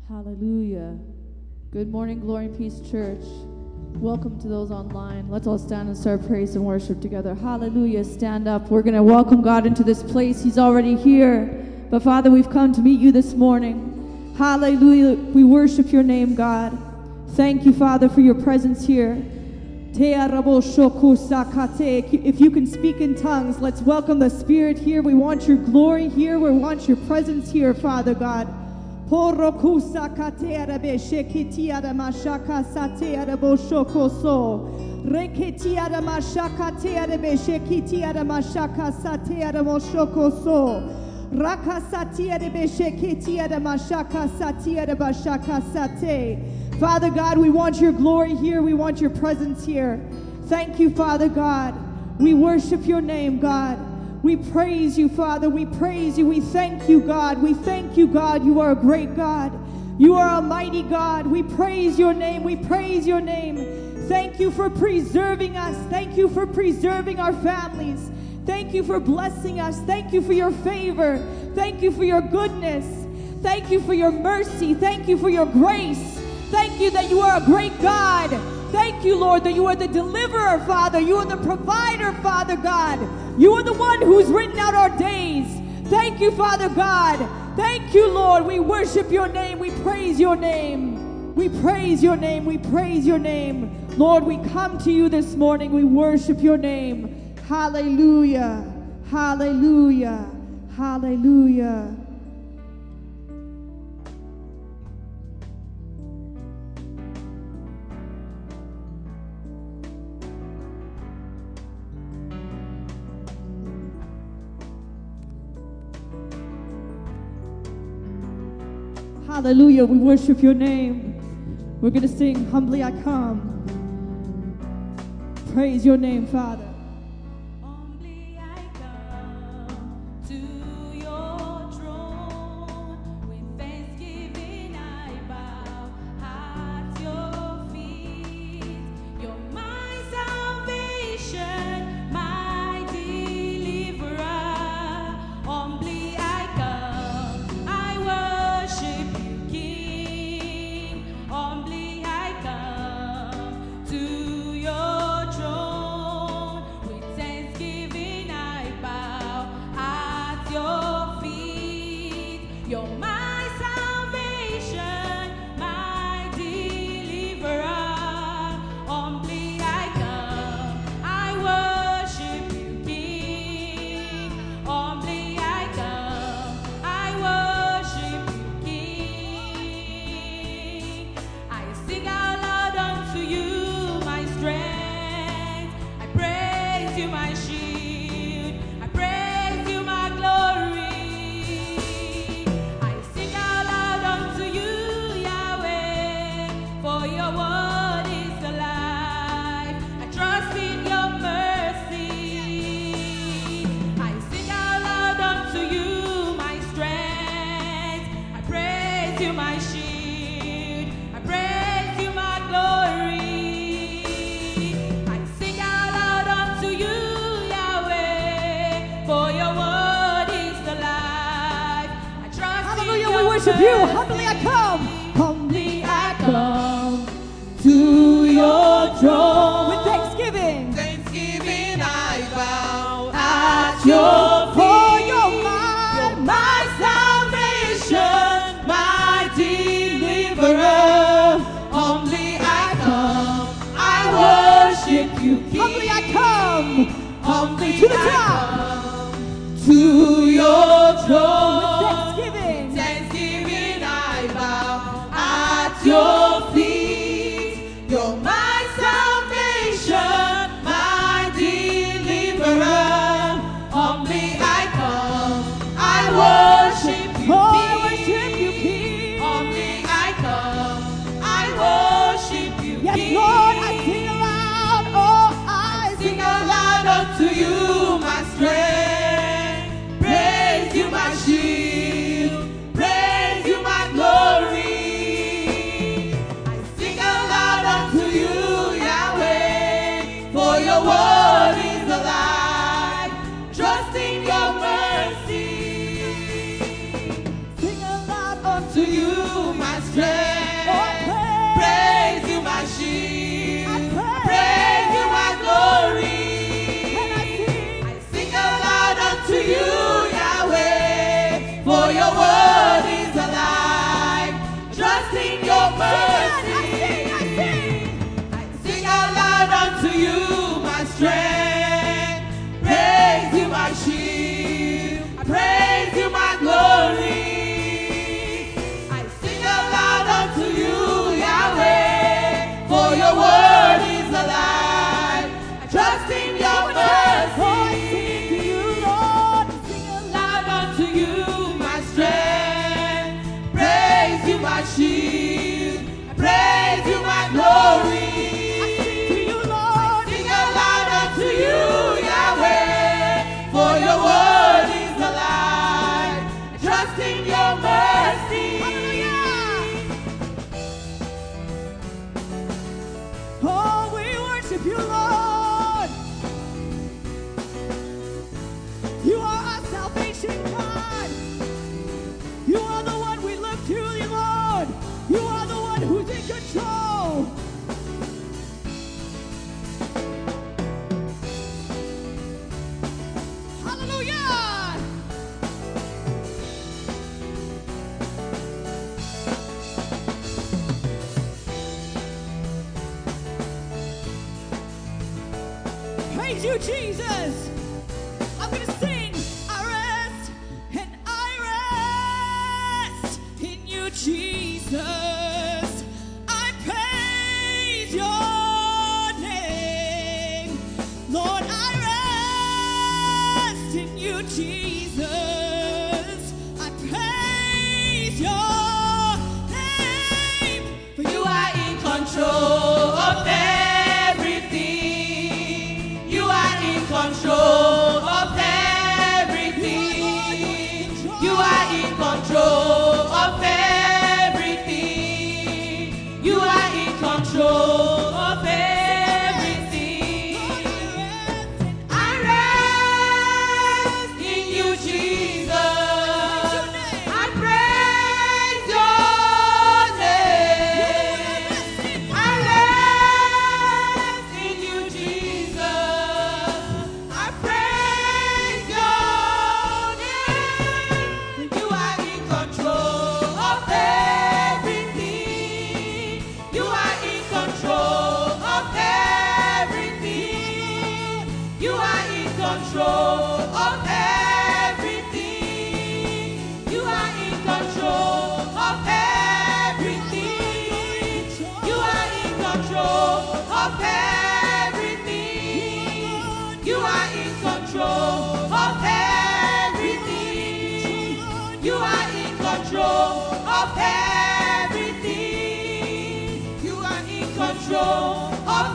Hallelujah. Good morning, Glory and Peace Church. Welcome to those online. Let's all stand and start praise and worship together. Hallelujah. Stand up. We're going to welcome God into this place. He's already here. But Father, we've come to meet you this morning. Hallelujah. We worship your name, God. Thank you, Father, for your presence here. If you can speak in tongues, let's welcome the Spirit here. We want your glory here. We want your presence here, Father God. Father God, we want your glory here. We want your presence here. Thank you, Father God. We worship your name, God. We praise you, Father. We praise you. We thank you, God. We thank you, God. You are a great God. You are a mighty God. We praise your name. We praise your name. Thank you for preserving us. Thank you for preserving our families. Thank you for blessing us. Thank you for your favor. Thank you for your goodness. Thank you for your mercy. Thank you for your grace. Thank you that you are a great God. Thank you, Lord, that you are the deliverer, Father. You are the provider, Father God. You are the one who's written out our days. Thank you, Father God. Thank you, Lord. We worship your name. We praise your name. We praise your name. We praise your name. Lord, we come to you this morning. We worship your name. Hallelujah. Hallelujah. Hallelujah. Hallelujah, we worship your name. We're going to sing, Humbly I Come. Praise your name, Father. Humbly I come to your throne. With thanksgiving I bow at your feet. You're my salvation, my deliverer. Humbly I come, I worship you. Humbly I come to your throne. With thanksgiving I bow at your feet. You're my salvation, my deliverer. Humbly I come, I worship you, King. Humbly I come, I worship you, King. I sing out loud unto you, my strength. I praise you, my shield. I praise you, my glory. I sing out loud unto you, Yahweh, for your word is alive. I trust in your mercy. I sing out loud unto you, my strength. I praise you, my shield. I praise you, my glory. I sing out loud unto you, Yahweh, for your word is alive. I trust Hallelujah, in we your worship you. mercy. Humbly I come. Humbly I come to your throne. with thanksgiving. Thanksgiving I bow At your For feet. your You're mind. my salvation, my deliverer. Humbly I come, I worship you, King. Humbly I come. Humbly To the I top. come to your throne. With thanksgiving. Thanksgiving I bow at your feet. You're my salvation, my deliverer. Humbly I come, I worship you, Oh, I King. worship you, King. Humbly I come, I worship you, Yes, King. Lord, I sing aloud. Oh, I Sing aloud unto you, my strength. Praise you, my shield. Praise you, my glory. I sing aloud unto you, Yahweh, for your word is alive. Trust in your mercy. sing aloud To you, my strength. for your word is alive. Trust in your mercy. I sing out loud unto you, my strength. Praise you, my shield. I praise you, my glory. I sing out loud unto you, Yahweh, for your word is alive. I trust in your mercy. My shield, I praise you, my glory. I sing aloud unto you, Yahweh, for your word is alive. I trust in your mercy. Oh, we worship you, Lord. You are our salvation, God. You are the one we look to, Lord. You are the one who's in control. Hallelujah. Praise you, Jesus. I'm going to sing. I rest and I rest in you, Jesus. I praise your name. Lord, I rest in you, Jesus. I praise your name. For you are in control of everything. You are in control of everything. You are in control of everything. You are in control of everything. I rest in you, Jesus. I praise your name. I rest in you, Jesus. I praise your name. You are in control of everything. You are in control of everything. You are in control of everything. You are in control of everything. You are in control of everything. You are in control of everything. You are in control of everything. You are in control of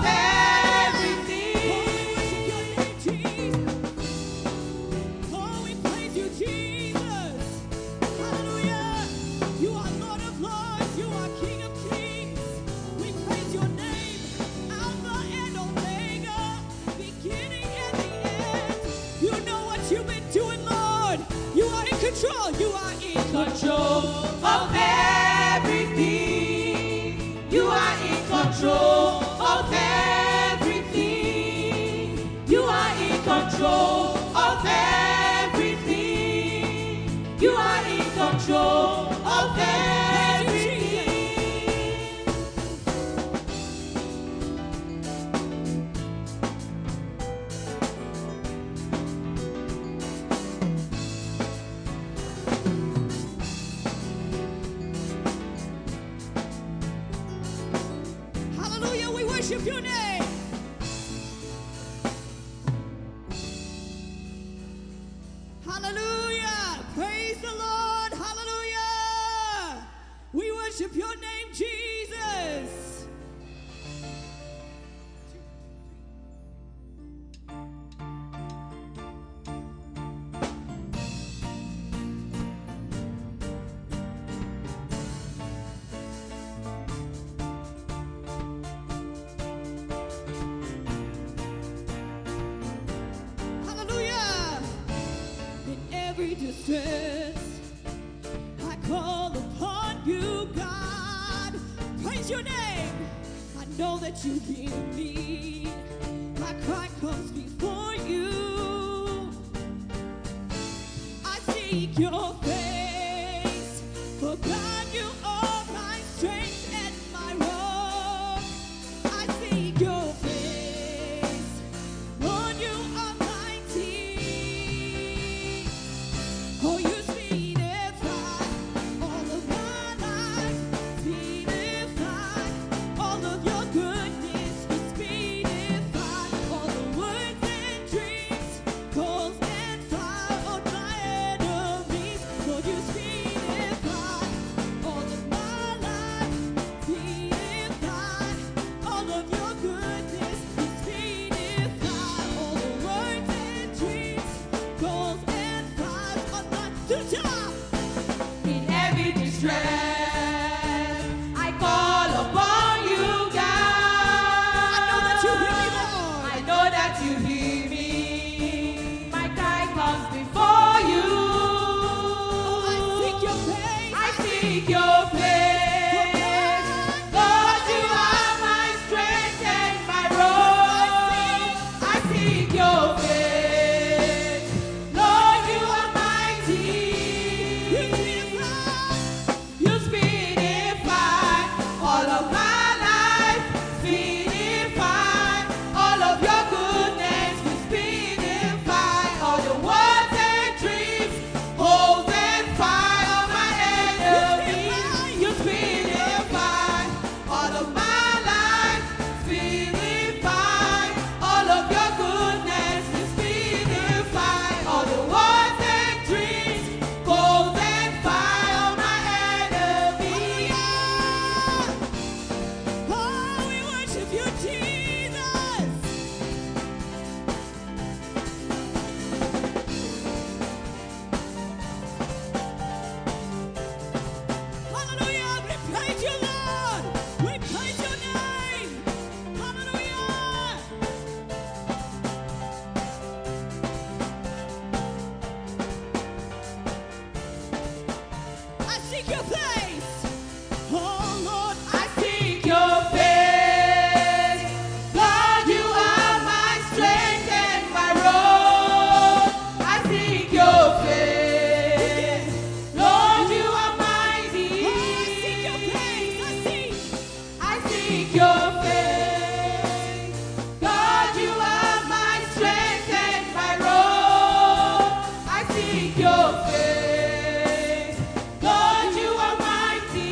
everything. Oh, we praise you, Jesus. Hallelujah. You are Lord of Lords. You are King of Kings. We praise your name. Alpha and Omega. Beginning and the end. You know what you've been doing, Lord. You are in control. You are in Control of everything. You are in control of everything. You are in control of everything. You are in control of everything. Hallelujah. We worship your name. Hallelujah. Praise the Lord. Hallelujah. We worship your name, Jesus. Hallelujah. In every distress, I call upon you, God. Praise your name. I know that you hear me. My cry comes before you. I seek your face. strength. I call upon you, God. I know that you hear me. My cry comes before you. I seek your face. Lord, you are my strength and my rock. I seek your face. Lord, you are mighty. You speedify all of my life. Speedify all of your goodness. You speedify all the words and dreams, hopes and fire of my enemies. You speedify all of my life. Speedify all of your goodness. You speedify all the words and dreams, hopes and fire of my enemies. Oh, we worship you, Jesus. Hallelujah. We praise you, Lord. We praise your name. Hallelujah. I seek your face. Oh, Lord, I seek your face. Lord, you are my strength and my rock. I seek your face. Lord, you are mighty. I seek your face. God, you are my strength and my rock. I seek your face. God, you are mighty.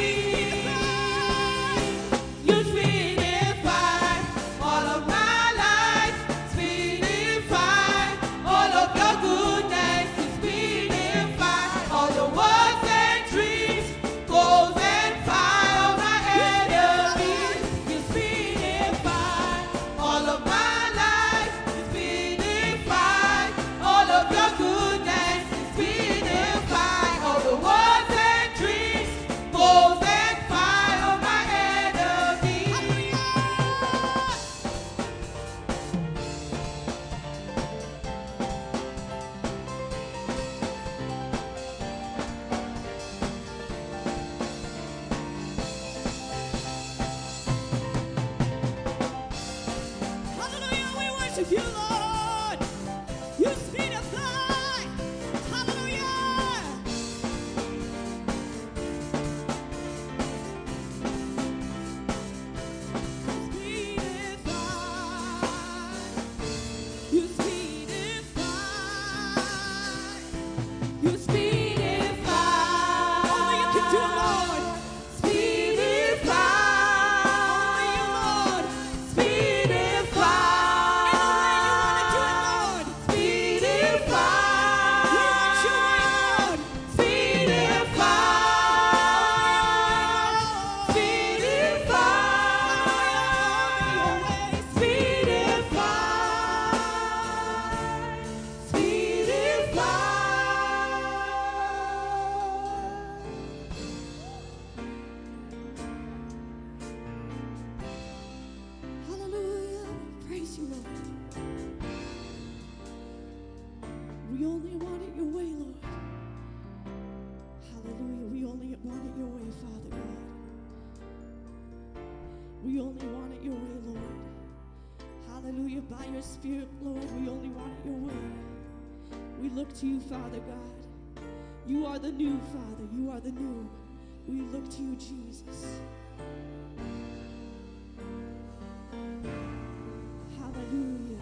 You speedify all of my life. Speedify all of your goodness. You speedify all the words and dreams, goals and fire of my enemies. You speedify all of my life. You speedify all of your goodness. You speedify all the words and dreams, goals and fire of my enemies. hallelujah. We worship you, Lord. You speedify. Hallelujah. You speedify. You speedify. Only you can do it, Lord. Speedify. Only you, Lord. Speedify. In the way you want to do it, Lord. Speedify. We want your way, Lord. Speedify. Hallelujah. Praise you, Lord. We only want it your way, Lord. Hallelujah. We only want it your way, Father God. We only want it your way, Lord. Hallelujah. By your Spirit, Lord, we only want it your way. We look to you, Father God. You are the new, Father. You are the new. We look to you, Jesus. Hallelujah.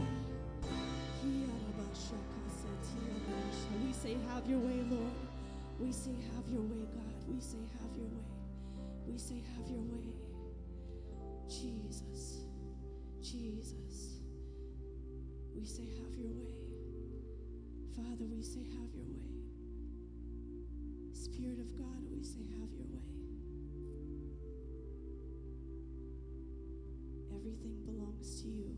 We say, have your way, Lord. We say, have your way, God. We say, have your way. We say, have your way. Jesus. Jesus. We say, have your way. Father, we say, have your way. Spirit of God, we say, have your way. Everything belongs to you.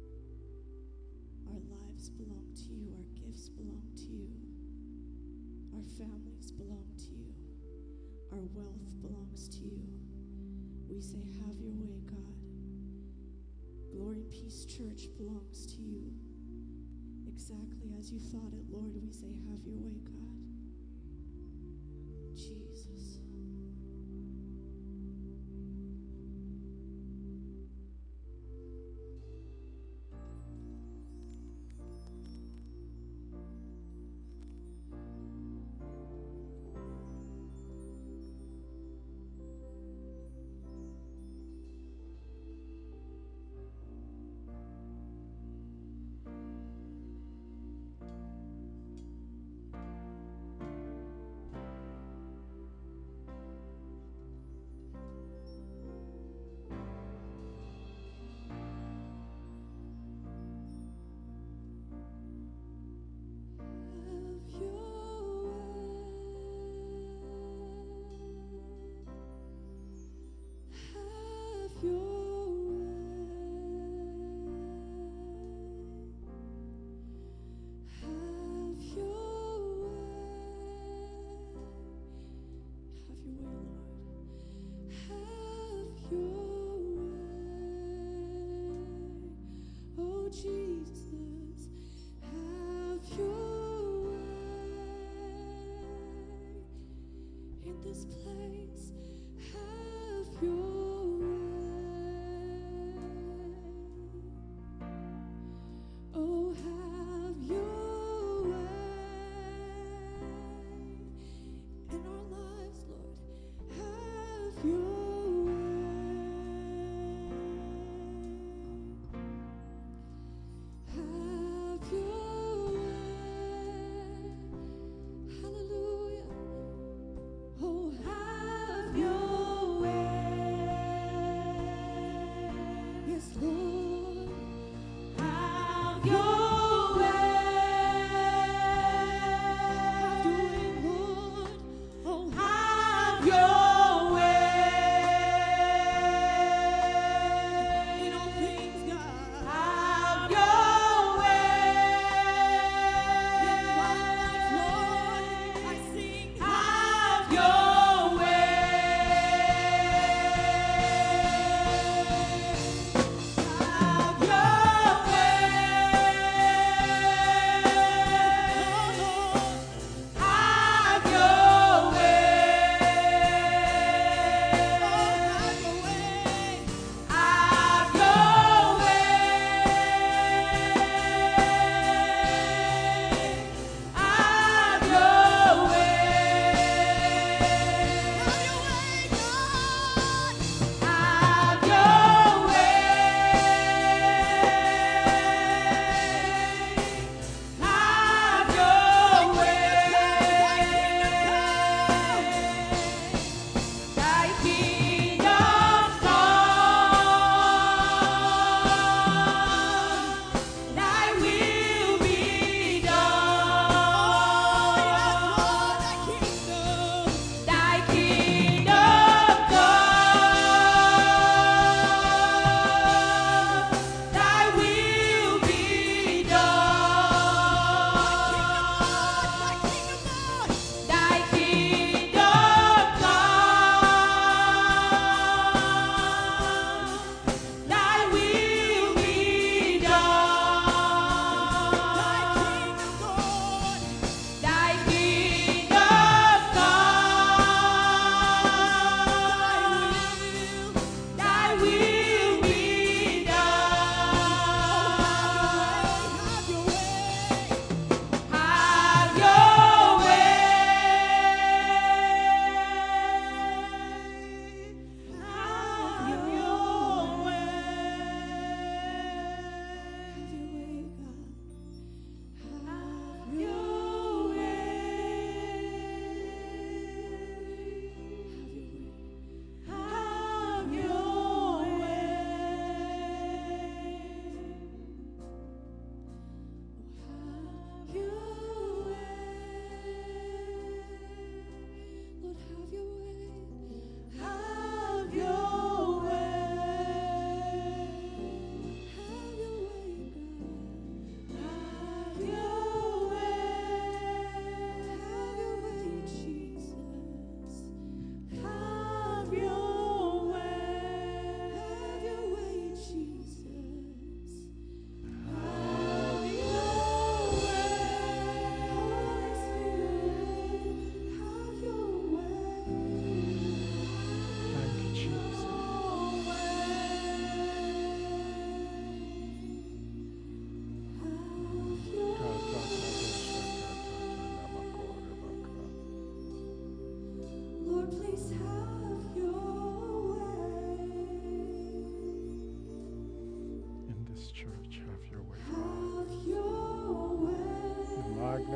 Our lives belong to you. Our gifts belong to you. Our families belong to you. Our wealth belongs to you. We say, have your way, God. Glory and Peace Church belongs to you. Exactly as you thought it, Lord, we say, have your way, God. Jesus. Jesus, have your way in this place. Have your way. Oh, have your way in our lives, Lord. Have your way. Hallelujah. Oh, have your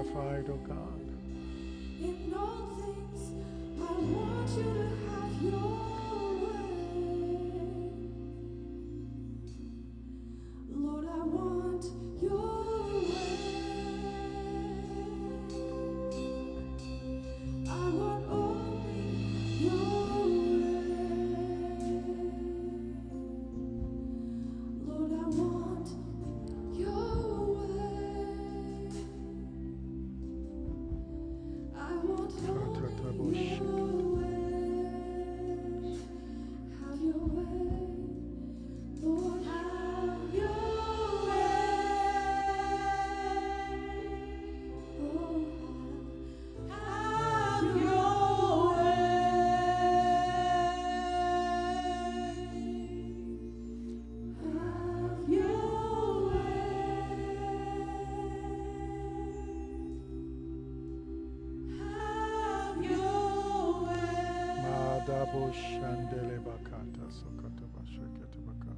glorified, O God. In all things, I want you to have your way. Lord, I want your way. I want only your way. Lord, I want your way. I want only your way. Have your way. Lord, have your way. Oh, have your way. Have your way. Have your way. Madabo Shandele Bakata Sokata Bashakata Baka.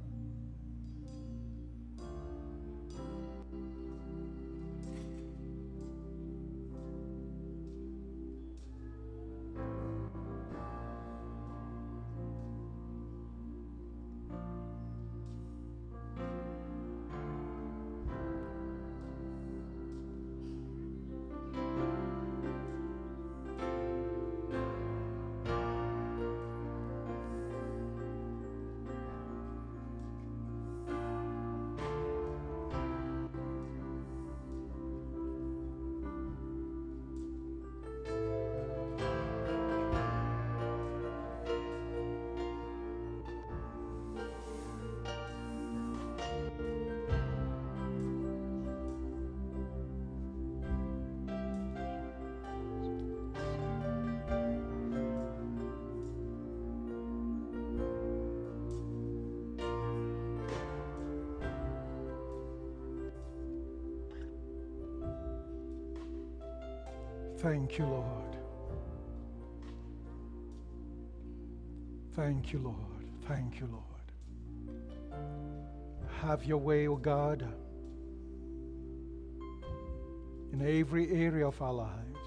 Thank you, Lord. Thank you, Lord. Thank you, Lord. Have your way, O God, in every area of our lives.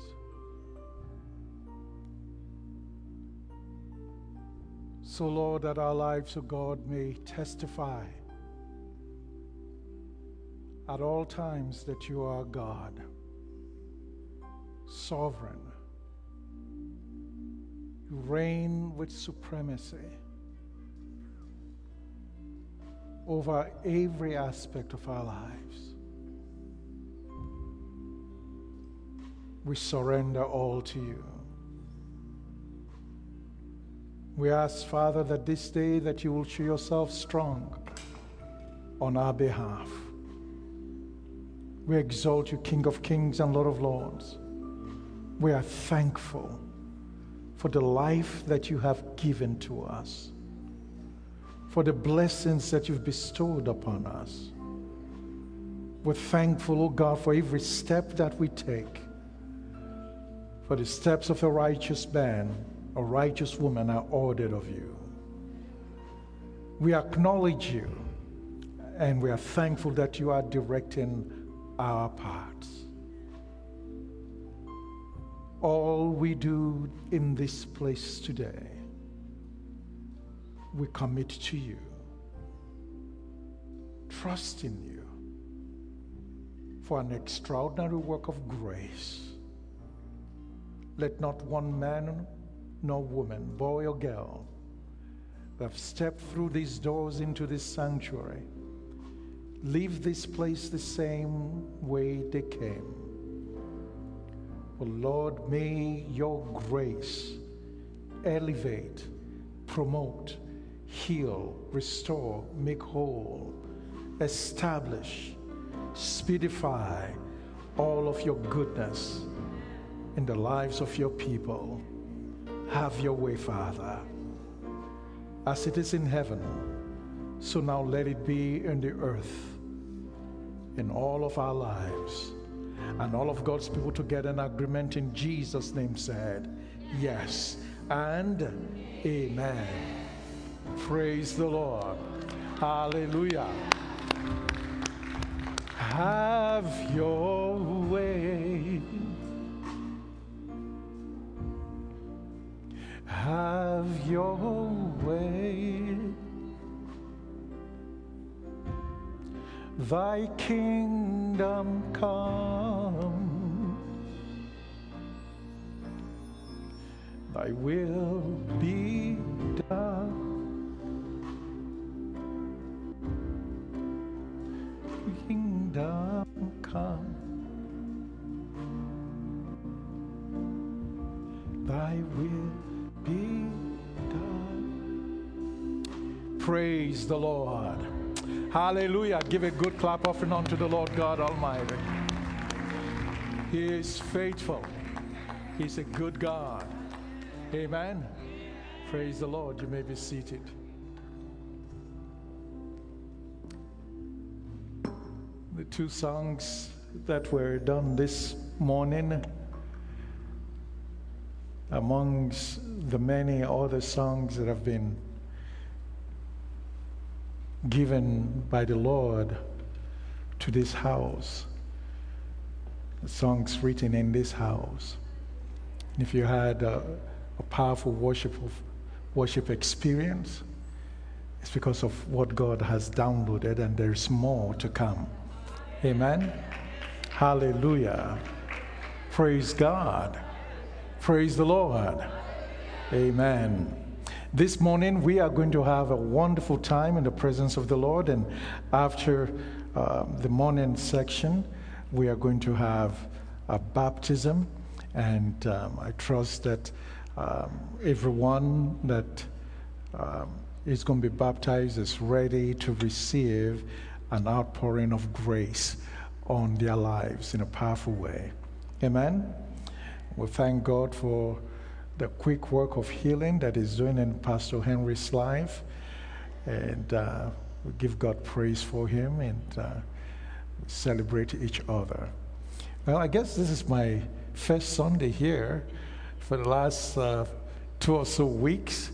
So, Lord, that our lives, O God, may testify at all times that you are God, sovereign. You reign with supremacy over every aspect of our lives. We surrender all to you. We ask, Father, that this day that you will show yourself strong on our behalf. We exalt you, King of Kings and Lord of Lords. We are thankful for the life that you have given to us, for the blessings that you've bestowed upon us. We're thankful, oh God, for every step that we take, for the steps of a righteous man, a righteous woman are ordered of you. We acknowledge you, and we are thankful that you are directing our paths. All we do in this place today, we commit to you, trust in you for an extraordinary work of grace. Let not one man nor woman, boy or girl, who have stepped through these doors into this sanctuary, leave this place the same way they came. Oh Lord, may your grace elevate, promote, heal, restore, make whole, establish, speedify all of your goodness in the lives of your people. Have your way, Father. As it is in heaven, so now let it be in the earth, in all of our lives. And all of God's people together in agreement in Jesus' name said, yes and amen. Praise the Lord. Hallelujah. Have your way. Have your way. Thy kingdom come, thy will be done. Kingdom come, thy will be done. Praise the Lord. Hallelujah. Give a good clap offering unto the Lord God Almighty. He is faithful. He's a good God. Amen. Praise the Lord. You may be seated. The two songs that were done this morning, amongst the many other songs that have been given by the Lord to this house, the songs written in this house. If you had a powerful worship experience, it's because of what God has downloaded, and there's more to come. Amen. Hallelujah. Praise God. Praise the Lord. Amen. This morning we are going to have a wonderful time in the presence of the Lord, and after the morning section we are going to have a baptism, and I trust that everyone that is going to be baptized is ready to receive an outpouring of grace on their lives in a powerful way. Amen. We thank God for the quick work of healing that is doing in Pastor Henry's life, and we give God praise for him, and celebrate each other. Well, I guess this is my first Sunday here for the last 2 or so weeks.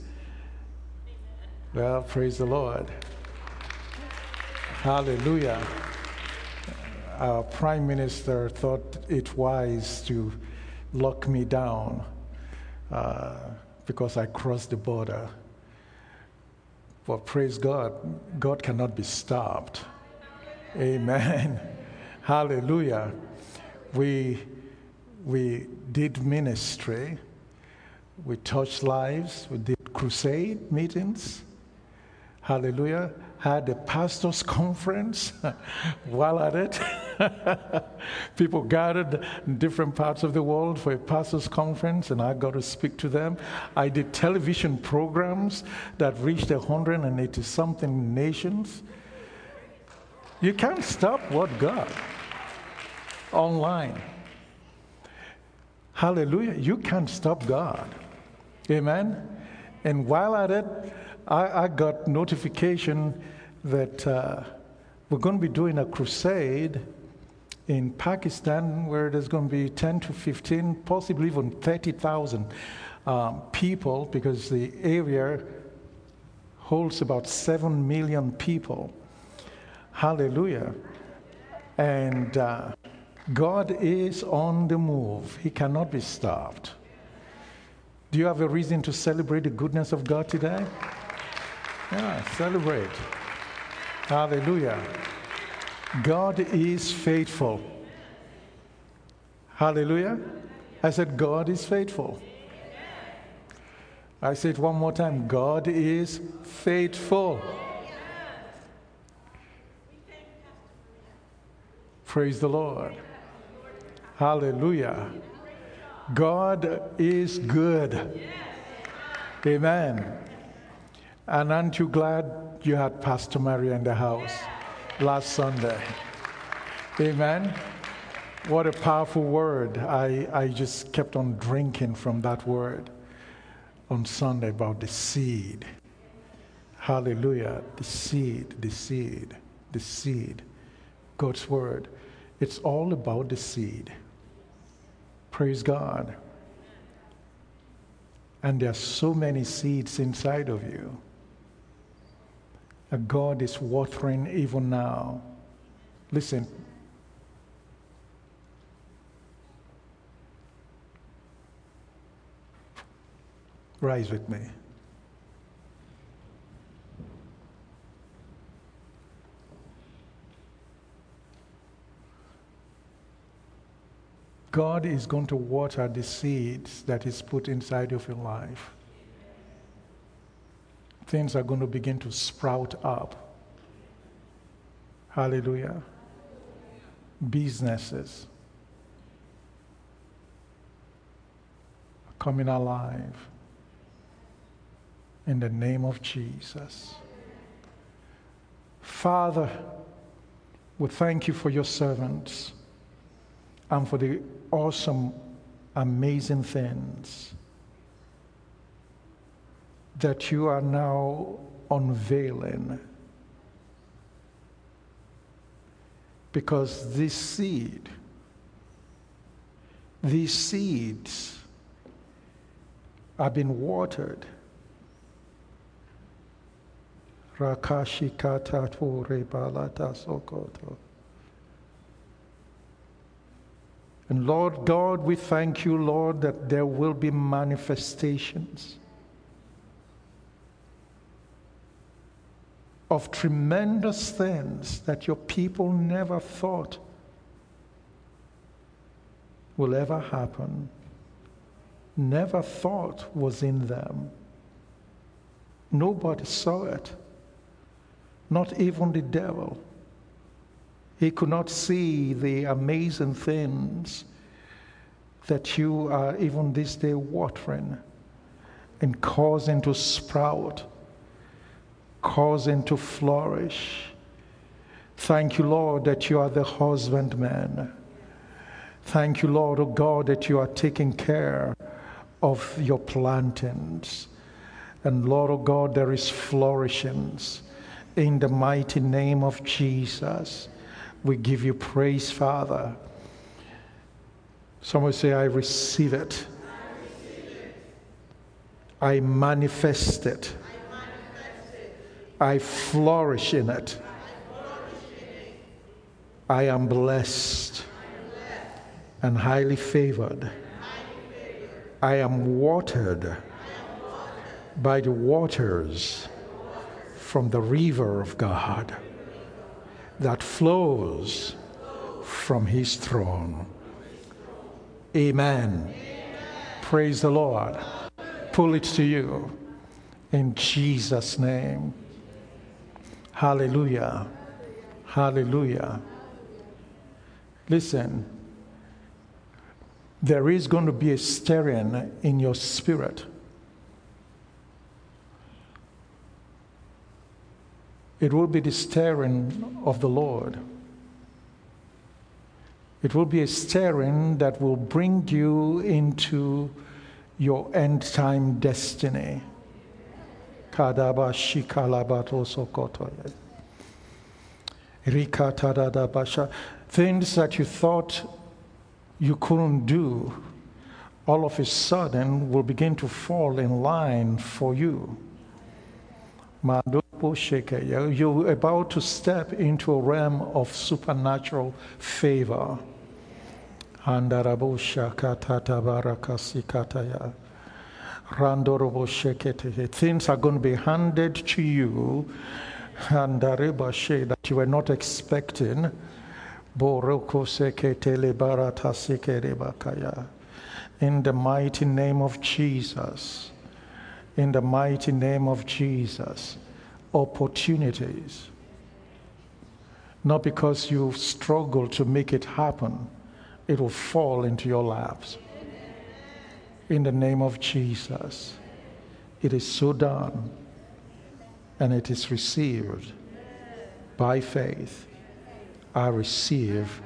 Well, praise the Lord. Hallelujah. Our Prime Minister thought it wise to lock me down because I crossed the border. But praise God, God cannot be stopped. Amen. Hallelujah. We did ministry, we touched lives, we did crusade meetings. Hallelujah. Had a pastor's conference while at it. People gathered in different parts of the world for a pastor's conference, and I got to speak to them. I did television programs that reached 180-something nations. You can't stop what God. Online. Hallelujah. You can't stop God. Amen. And while at it, I got notification that we're going to be doing a crusade in Pakistan where there's going to be 10 to 15, possibly even 30,000 people, because the area holds about 7 million people. Hallelujah. And God is on the move. He cannot be stopped. Do you have a reason to celebrate the goodness of God today? Yeah, celebrate. Hallelujah. God is faithful. Hallelujah. I said God is faithful. I say it one more time. God is faithful. Praise the Lord. Hallelujah. God is good. Amen. And aren't you glad you had Pastor Maria in the house last Sunday? Amen. What a powerful word. I just kept on drinking from that word on Sunday about the seed. Hallelujah. The seed, the seed, the seed. God's word. It's all about the seed. Praise God. And there are so many seeds inside of you. And God is watering even now. Listen, Rise with me. God is going to water the seeds that is put inside of your life. Things are going to begin to sprout up. Hallelujah. Businesses are coming alive in the name of Jesus. Father, we thank you for your servants and for the awesome, amazing things that you are now unveiling. Because these seeds have been watered. Rakashikata tore balata sokoto. And Lord God, we thank you, Lord, that there will be manifestations of tremendous things that your people never thought will ever happen, never thought was in them. Nobody saw it, not even the devil. He could not see the amazing things that you are even this day watering and causing to sprout, causing to flourish. Thank you, Lord, that you are the husbandman. Thank you, Lord, oh God, that you are taking care of your plantings. And Lord, oh God, there is flourishings in the mighty name of Jesus. We give you praise, Father. Someone say, I receive it. I manifest it. I flourish in it. I am blessed and highly favored. I am watered by the waters from the river of God that flows from his throne. Amen. Praise the Lord. Pull it to you in Jesus' name. Hallelujah. Hallelujah. Listen, there is going to be a stirring in your spirit. It will be the stirring of the Lord. It will be a stirring that will bring you into your end time destiny. Kadaba shikalabato sokotoye. Rikatadadabasha. Things that you thought you couldn't do, all of a sudden will begin to fall in line for you. You're about to step into a realm of supernatural favor. Things are going to be handed to you that you were not expecting. In the mighty name of Jesus. In the mighty name of Jesus. Opportunities. Not because you struggle to make it happen, it will fall into your laps. In the name of Jesus. It is so done, and it is received by faith. I receive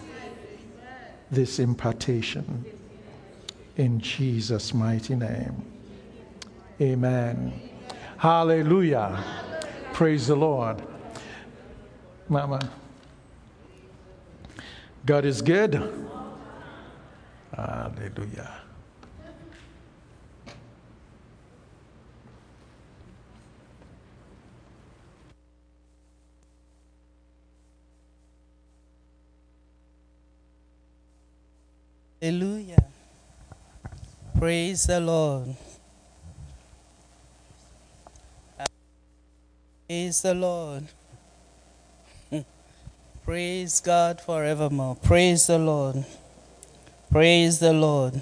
this impartation in Jesus' mighty name. Amen. Hallelujah. Praise the Lord. Mama, God is good. Hallelujah. Hallelujah. Praise the Lord. Praise the Lord. Praise God forevermore. Praise the Lord. Praise the Lord.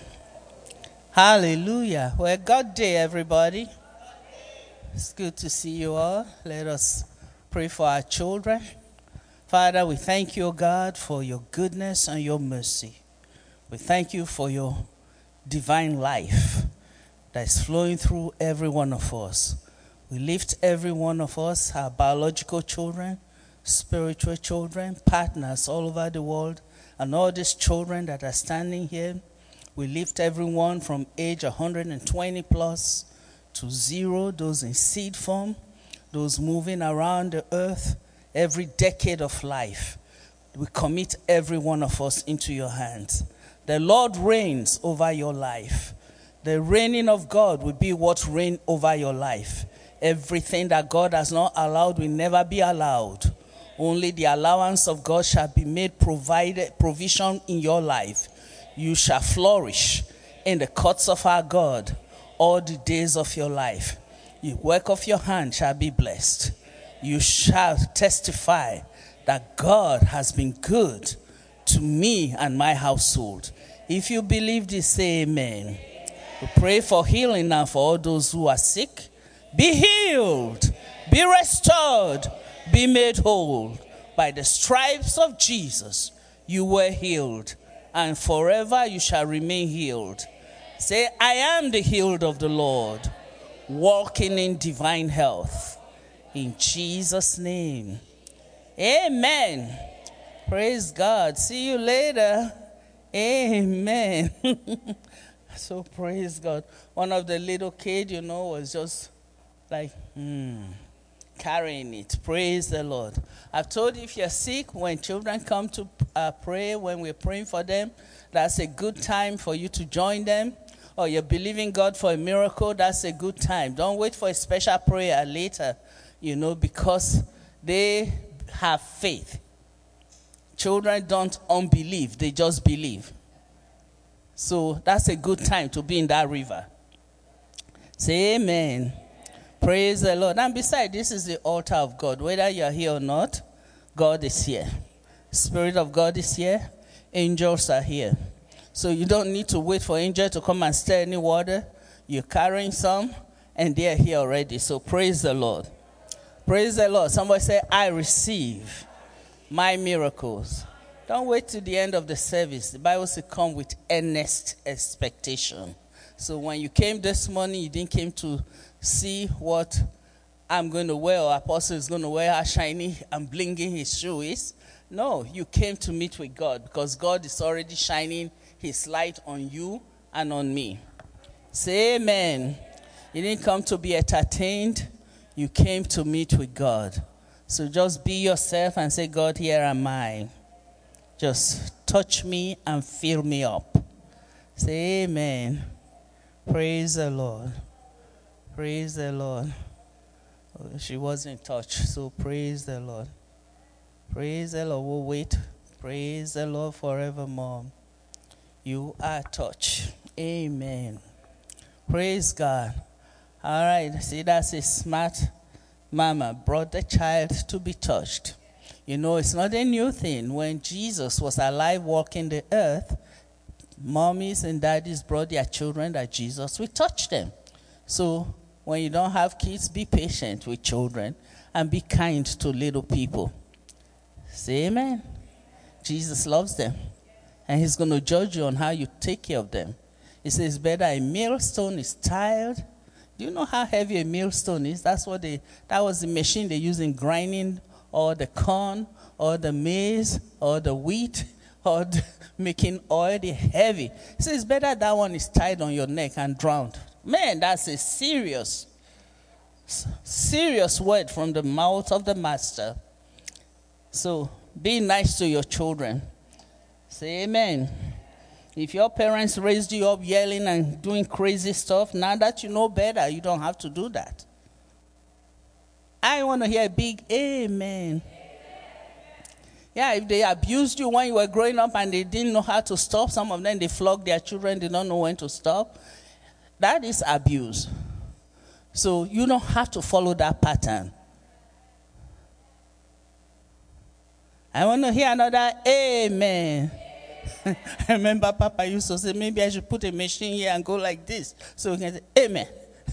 Hallelujah. Well, God day, everybody. It's good to see you all. Let us pray for our children. Father, we thank you, God, for your goodness and your mercy. We thank you for your divine life that is flowing through every one of us. We lift every one of us, our biological children, spiritual children, partners all over the world, and all these children that are standing here. We lift everyone from age 120 plus to 0, those in seed form, those moving around the earth, every decade of life. We commit every one of us into your hands. The Lord reigns over your life. The reigning of God will be what reigns over your life. Everything that God has not allowed will never be allowed. Only the allowance of God shall be made provision in your life. You shall flourish in the courts of our God all the days of your life. The work of your hand shall be blessed. You shall testify that God has been good to me and my household. If you believe this, say amen. We pray for healing now for all those who are sick. Be healed, be restored, be made whole. By the stripes of Jesus, you were healed, and forever you shall remain healed. Say, I am the healed of the Lord, walking in divine health. In Jesus' name, amen. Praise God. See you later. Amen. So praise God. One of the little kids, was just like, carrying it. Praise the Lord. I've told you, if you're sick, when children come to pray, when we're praying for them, that's a good time for you to join them. Or you're believing God for a miracle, that's a good time. Don't wait for a special prayer later, because they have faith. Children don't unbelieve, they just believe. So that's a good time to be in that river. Say amen. Praise the Lord. And besides, this is the altar of God. Whether you're here or not, God is here. Spirit of God is here. Angels are here. So you don't need to wait for angels to come and stir any water. You're carrying some, and they're here already. So praise the Lord. Praise the Lord. Somebody say, I receive my miracles. Don't wait till the end of the service. The Bible says come with earnest expectation. So when you came this morning, you didn't came to see what I'm going to wear or Apostle is going to wear, how shiny and blinking his shoe is. No, you came to meet with God because God is already shining his light on you and on me. Say amen. You didn't come to be entertained. You came to meet with God. So just be yourself and say, God, here am I. Just touch me and fill me up. Say amen. Praise the Lord. Praise the Lord. Oh, she wasn't touched, so praise the Lord. Praise the Lord. We'll wait. Praise the Lord forevermore. You are touched. Amen. Praise God. All right. See, that's a smart mama brought the child to be touched. It's not a new thing. When Jesus was alive walking the earth, mommies and daddies brought their children that Jesus would touch them. So when you don't have kids, be patient with children and be kind to little people. Say amen. Jesus loves them. And he's going to judge you on how you take care of them. He says, better a millstone is tired. Do you know how heavy a millstone is? That was the machine they use in grinding or the corn or the maize or the wheat or making oil. They're heavy. He says, better that one is tied on your neck and drowned. Man, that's a serious word from the mouth of the master. So be nice to your children. Say amen. If your parents raised you up yelling and doing crazy stuff, now that you know better, you don't have to do that. I want to hear a big amen. Yeah, if they abused you when you were growing up and they didn't know how to stop, some of them, they flogged their children, they don't know when to stop. That is abuse. So you don't have to follow that pattern. I want to hear another amen. I remember Papa used to say, maybe I should put a machine here and go like this so we can say, amen.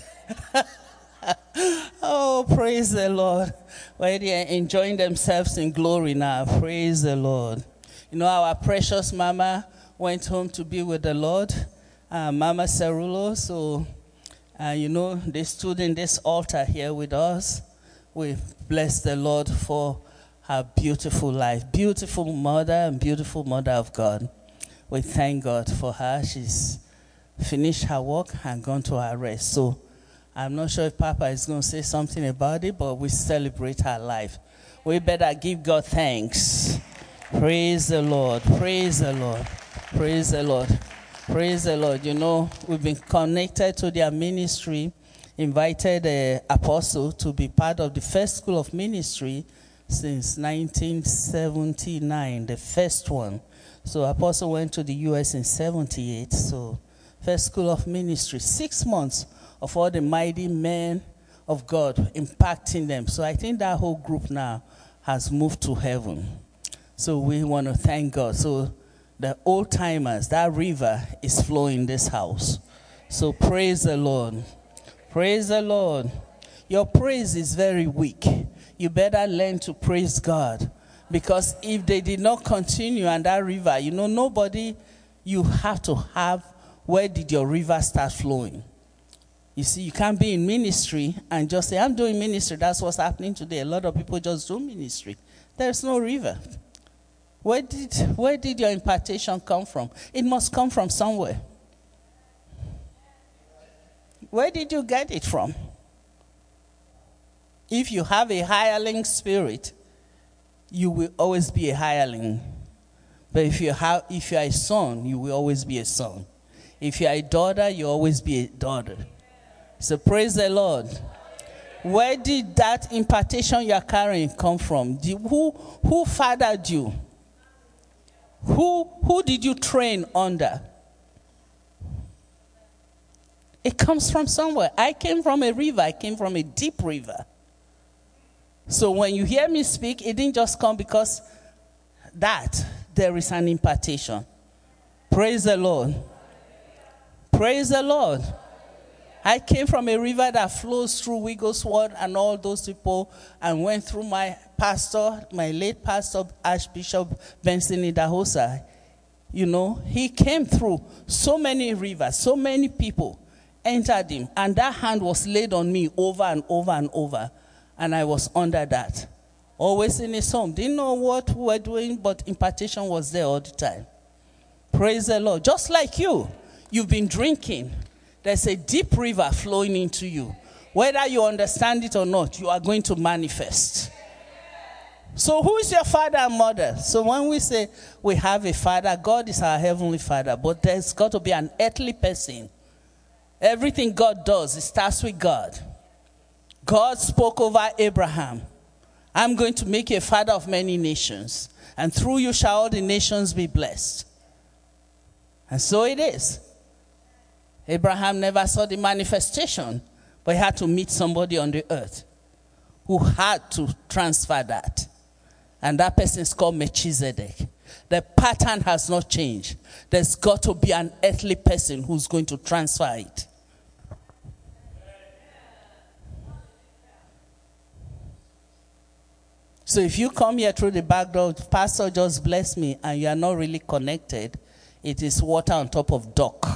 Oh, praise the Lord. Well, they are enjoying themselves in glory now. Praise the Lord. You know, our precious mama went home to be with the Lord, Mama Cerulo. So, you know, they stood in this altar here with us. We bless the Lord for her beautiful life. Beautiful mother and beautiful mother of God. We thank God for her. She's finished her work and gone to her rest. So, I'm not sure if Papa is going to say something about it, but we celebrate her life. We better give God thanks. Praise the Lord. Praise the Lord. Praise the Lord. Praise the Lord. You know, we've been connected to their ministry, invited the apostle to be part of the first school of ministry since 1979, the first one. So apostle went to the U.S. in 78. So first school of ministry, 6 months of all the mighty men of God, impacting them. So I think that whole group now has moved to heaven. So we want to thank God. So the old timers, that river is flowing in this house. So praise the Lord. Praise the Lord. Your praise is very weak. You better learn to praise God. Because if they did not continue on that river, you know, nobody, you have to have, where did your river start flowing? You see, you can't be in ministry and just say, I'm doing ministry. That's what's happening today. A lot of people just do ministry. There's no river. Where did your impartation come from? It must come from somewhere. Where did you get it from? If you have a hireling spirit, you will always be a hireling. But if you're a son, you will always be a son. If you're a daughter, you'll always be a daughter. So praise the Lord. Where did that impartation you're carrying come from? Who fathered you? Who did you train under? It comes from somewhere. I came from a river. I came from a deep river. So when you hear me speak, it didn't just come because that there is an impartation. Praise the Lord. Praise the Lord. I came from a river that flows through Wigglesworth and all those people and went through my pastor, my late pastor, Archbishop Benson Idahosa. You know, he came through so many rivers, so many people entered him, and that hand was laid on me over and over and over, and I was under that. Always in his home. Didn't know what we were doing, but impartation was there all the time. Praise the Lord. Just like you've been drinking. There's a deep river flowing into you. Whether you understand it or not, you are going to manifest. So who is your father and mother? So when we say we have a father, God is our heavenly father. But there's got to be an earthly person. Everything God does, it starts with God. God spoke over Abraham. I'm going to make you a father of many nations. And through you shall all the nations be blessed. And so it is. Abraham never saw the manifestation, but he had to meet somebody on the earth who had to transfer that. And that person is called Melchizedek. The pattern has not changed. There's got to be an earthly person who's going to transfer it. So if you come here through the back door, pastor just bless me, and you are not really connected, it is water on top of duck.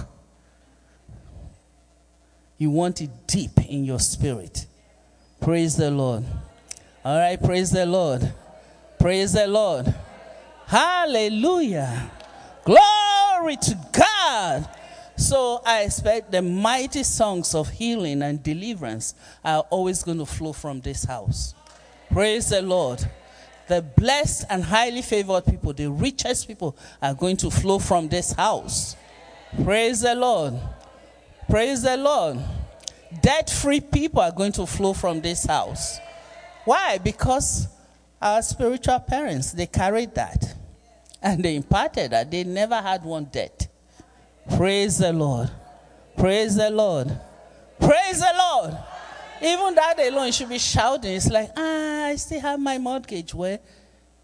You want it deep in your spirit. Praise the Lord. All right, praise the Lord. Praise the Lord. Hallelujah. Glory to God. So I expect the mighty songs of healing and deliverance are always going to flow from this house. Praise the Lord. The blessed and highly favored people, the richest people, are going to flow from this house. Praise the Lord. Praise the Lord. Debt-free people are going to flow from this house. Why? Because our spiritual parents, they carried that. And they imparted that. They never had one debt. Praise the Lord. Praise the Lord. Praise the Lord. Even that alone, you should be shouting. It's like, I still have my mortgage. Where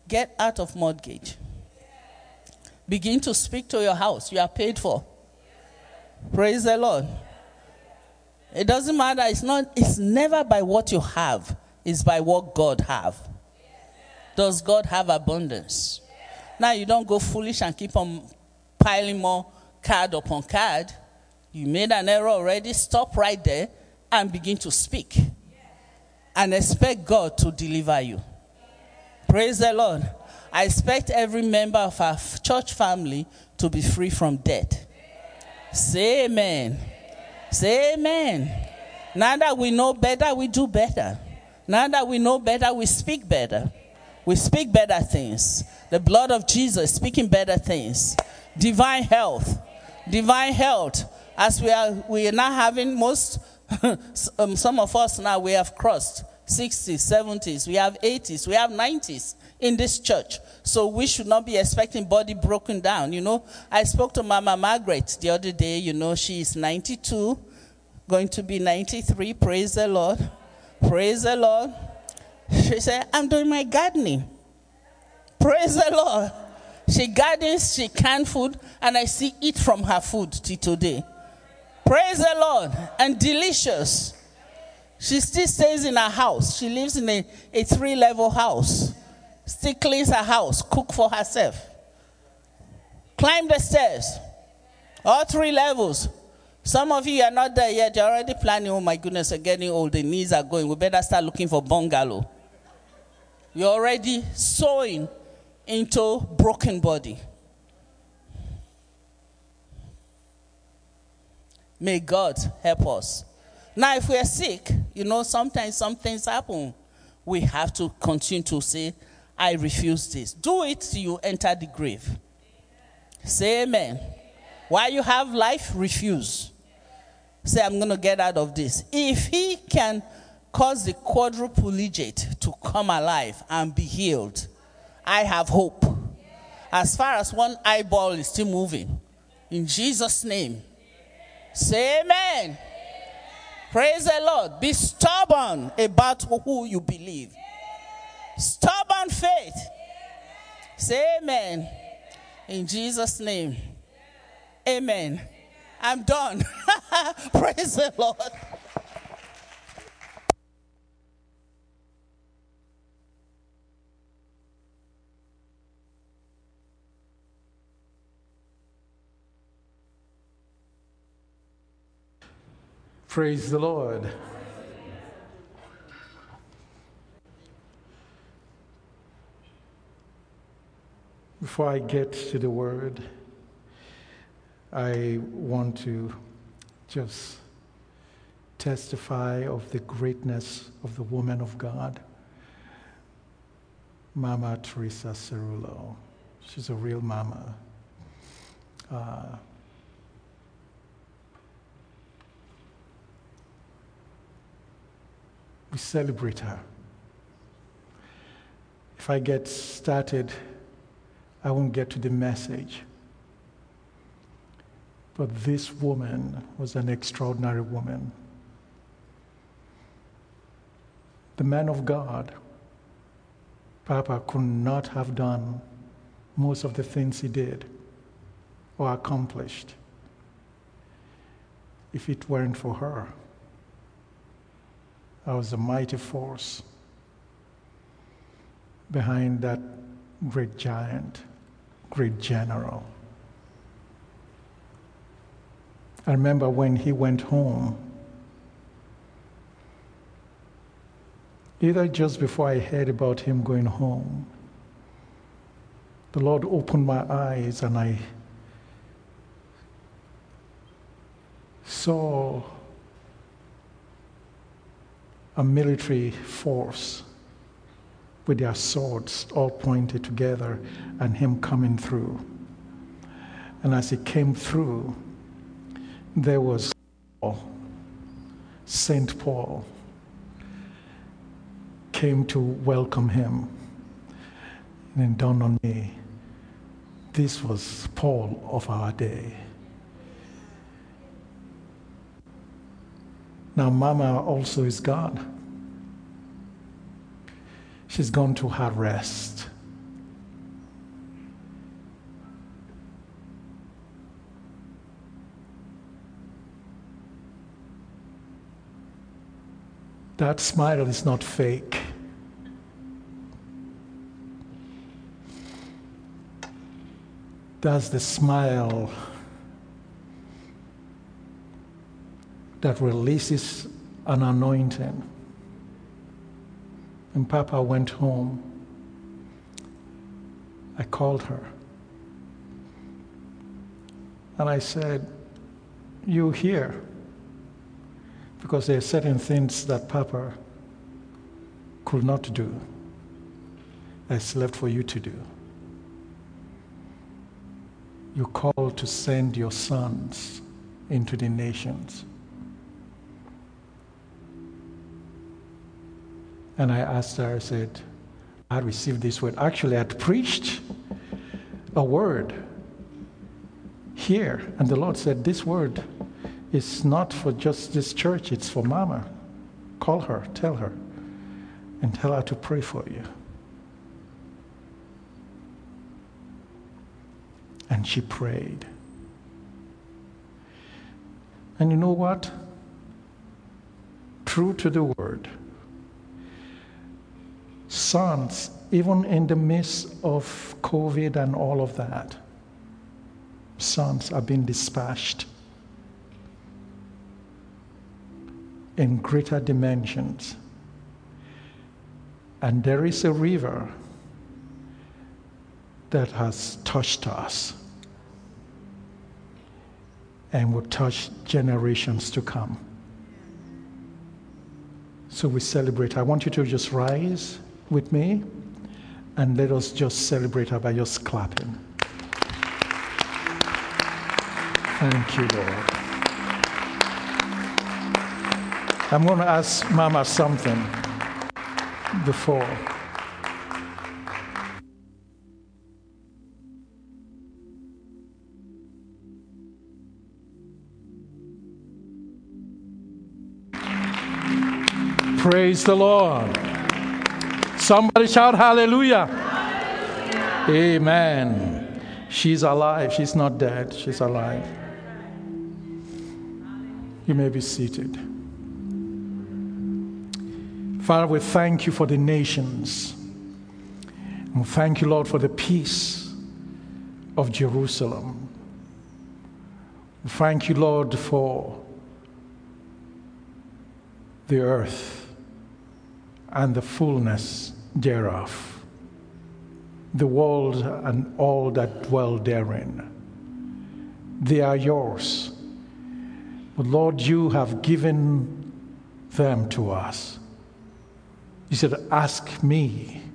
Get out of mortgage. Begin to speak to your house. You are paid for. Praise the Lord. It doesn't matter. It's never by what you have. It's by what God have. Does God have abundance? Now you don't go foolish and keep on piling more card upon card. You made an error already. Stop right there and begin to speak. And expect God to deliver you. Praise the Lord. I expect every member of our church family to be free from debt. Say amen. Say amen. Now that we know better, we do better. Now that we know better, we speak better. We speak better things. The blood of Jesus speaking better things. Divine health. Divine health. As we are now having some of us now, we have crossed 60s, 70s, we have 80s, we have 90s in this church. So we should not be expecting body broken down. I spoke to Mama Margaret the other day. She is 92, going to be 93. Praise the Lord. Praise the Lord. She said, I'm doing my gardening. Praise the Lord. She gardens, she canned food, and I see eat from her food till today. Praise the Lord. And delicious. She still stays in her house. She lives in a 3-level house. Still cleans her house, cook for herself. Climb the stairs. All 3 levels. Some of you are not there yet. You're already planning, oh my goodness, you're getting old. The knees are going. We better start looking for bungalow. You're already sowing into broken body. May God help us. Now, if we're sick, sometimes some things happen. We have to continue to say, I refuse this. Do it till you enter the grave. Say amen. While you have life, refuse. Say, I'm going to get out of this. If he can cause the quadriplegic to come alive and be healed, I have hope. As far as one eyeball is still moving. In Jesus' name. Say amen. Praise the Lord. Be stubborn about who you believe. Stubborn faith. Say amen. In Jesus' name. Amen. I'm done. Praise the Lord. Praise the Lord. Before I get to the word, I want to just testify of the greatness of the woman of God, Mama Teresa Cerullo. She's a real mama. We celebrate her. If I get started, I won't get to the message. But this woman was an extraordinary woman. The man of God, Papa, could not have done most of the things he did or accomplished if it weren't for her. I was a mighty force behind that great giant, great general. I remember when he went home, either just before I heard about him going home, the Lord opened my eyes and I saw a military force with their swords all pointed together and him coming through. And as he came through, there was Saint Paul came to welcome him. And it dawned on me, this was Paul of our day. Now, Mama also is gone. She's gone to her rest That smile is not fake. That's the smile that releases an anointing. When Papa went home, I called her. And I said, "You here? Because there are certain things that Papa could not do. That's left for you to do. You called to send your sons into the nations." And I asked her, I said, I received this word. Actually, I'd preached a word here, and the Lord said, this word is not for just this church, it's for Mama. Call her, tell her, and tell her to pray for you. And she prayed. And you know what? True to the word, sons, even in the midst of COVID and all of that, sons are being dispatched in greater dimensions. And there is a river that has touched us and will touch generations to come. So we celebrate. I want you to just rise with me and let us just celebrate her by just clapping. Thank you, Lord. I'm going to ask Mama something before. Praise the Lord. Somebody shout hallelujah. Hallelujah. Amen. She's alive. She's not dead. She's alive. You may be seated. Father, we thank you for the nations. And thank you, Lord, for the peace of Jerusalem. Thank you, Lord, for the earth and the fullness thereof, the world and all that dwell therein. They are yours. But Lord, you have given them to us. You said, ask me,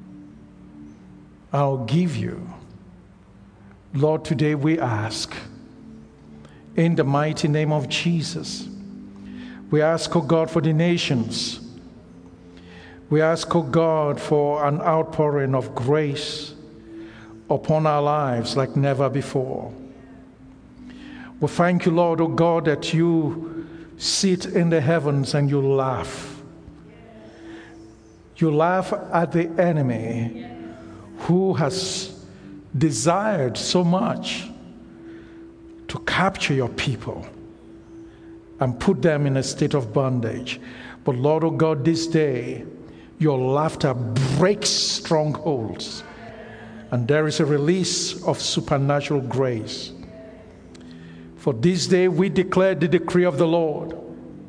I'll give you. Lord, today we ask, in the mighty name of Jesus, we ask, oh God, for the nations. We ask, oh God, for an outpouring of grace upon our lives like never before. We thank you, Lord, oh God, that you sit in the heavens and you laugh. You laugh at the enemy who has desired so much to capture your people and put them in a state of bondage. But Lord, oh God, this day, your laughter breaks strongholds, and there is a release of supernatural grace. For this day we declare the decree of the Lord.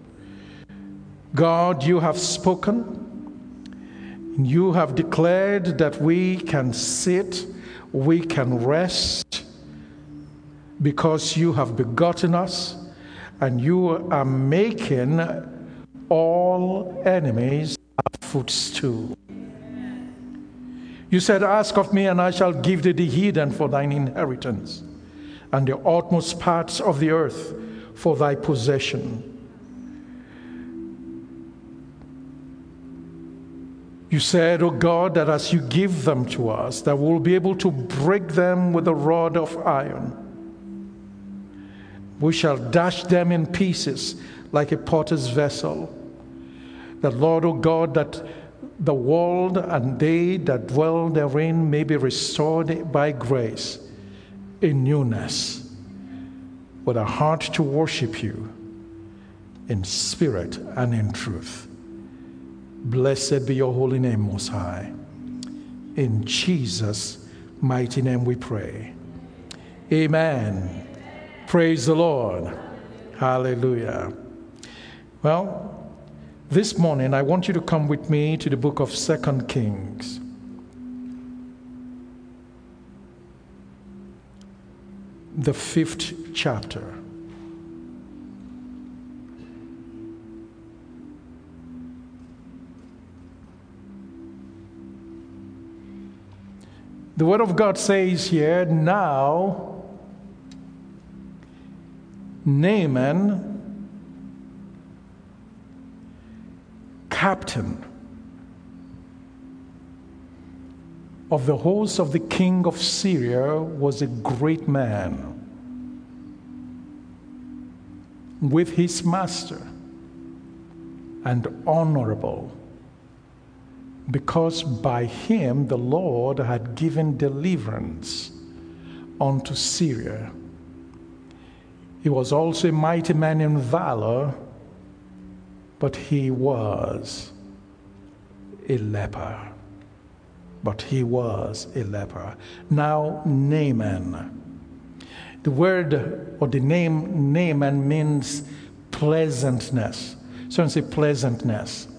God, you have spoken. You have declared that we can sit, we can rest, because you have begotten us, and you are making all enemies our footstool. You said, ask of me, and I shall give thee the heathen for thine inheritance, and the utmost parts of the earth for thy possession. You said, O God, that as you give them to us, that we'll be able to break them with a rod of iron. We shall dash them in pieces like a potter's vessel. That, Lord, O God, that the world and they that dwell therein may be restored by grace in newness, with a heart to worship you in spirit and in truth. Blessed be your holy name, Most High. In Jesus' mighty name we pray. Amen. Praise the Lord. Hallelujah. Well, this morning I want you to come with me to the book of 2 Kings. The 5th chapter. The Word of God says here, now Naaman, captain of the host of the king of Syria, was a great man with his master and honorable, because by him the Lord had given deliverance unto Syria. He was also a mighty man in valor, but he was a leper. Now Naaman. The word or the name Naaman means pleasantness. Someone say pleasantness.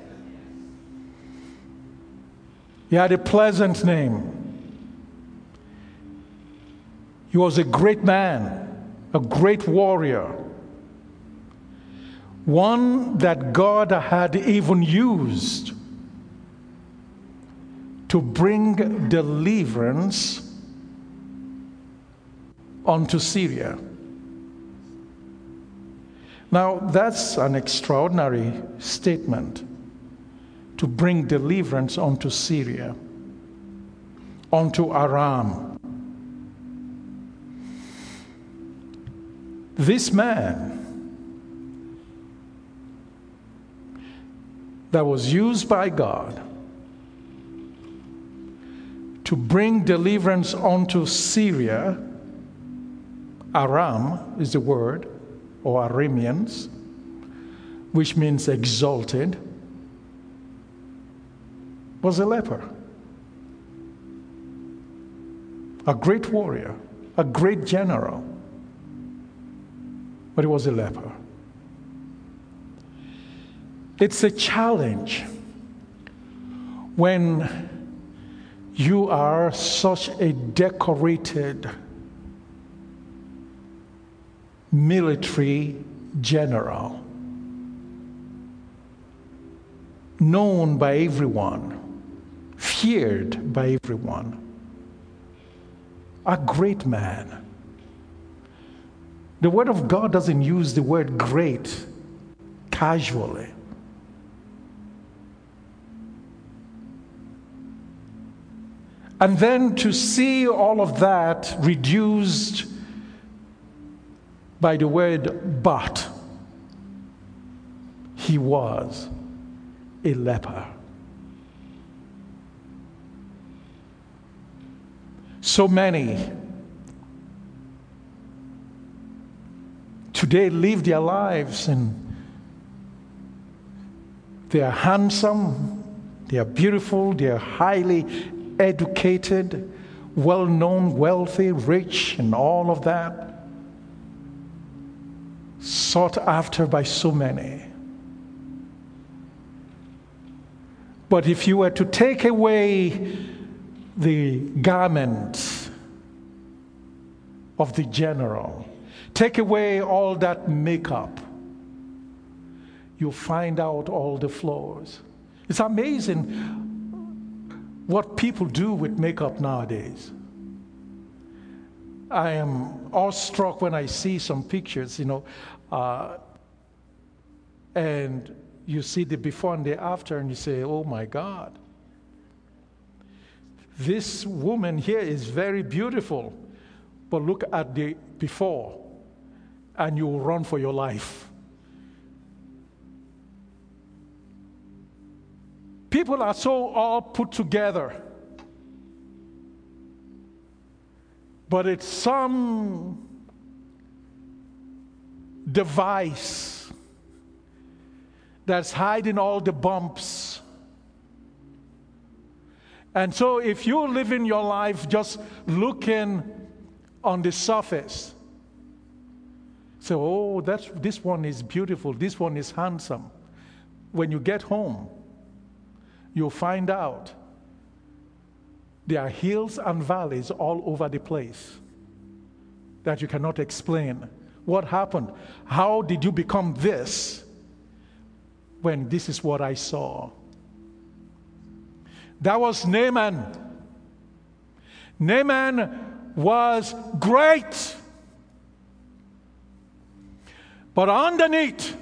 He had a pleasant name. He was a great man, a great warrior, one that God had even used to bring deliverance unto Syria. Now, that's an extraordinary statement, to bring deliverance unto Syria, unto Aram. This man that was used by God to bring deliverance unto Syria, Aram is the word, or Arameans, which means exalted, was a leper. A great warrior, a great general, but he was a leper. It's a challenge when you are such a decorated military general, known by everyone, feared by everyone, a great man. The Word of God doesn't use the word great casually. And then to see all of that reduced by the word but, he was a leper. So many today live their lives and they are handsome, they are beautiful, they are highly educated, well-known, wealthy, rich, and all of that, sought after by so many. But if you were to take away the garment of the general, take away all that makeup, you'll find out all the flaws. It's amazing what people do with makeup nowadays. I am awestruck when I see some pictures, and you see the before and the after, and you say, oh my God, this woman here is very beautiful, but look at the before, and you will run for your life. People are so all put together, but it's some device that's hiding all the bumps And so if you're living your life just looking on the surface, so, oh, this one is beautiful, this one is handsome. When you get home, you'll find out there are hills and valleys all over the place that you cannot explain. What happened? How did you become this when this is what I saw? That was Naaman. Naaman was great. But underneath,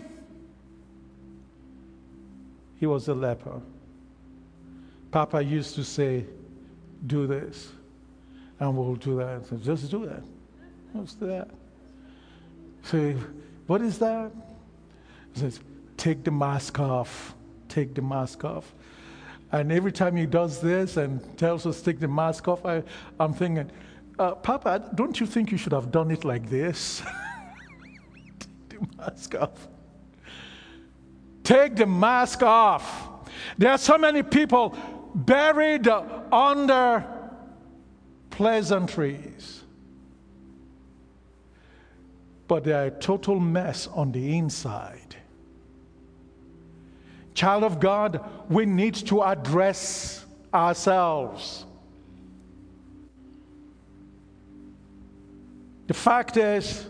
he was a leper. Papa used to say, do this, and we'll do that. So just do that. Just do that. Say, what is that? He says, take the mask off. Take the mask off. And every time he does this and tells us take the mask off, I'm thinking, Papa, don't you think you should have done it like this? Take the mask off. Take the mask off. There are so many people buried under pleasantries, but they are a total mess on the inside. Child of God, we need to address ourselves. The fact is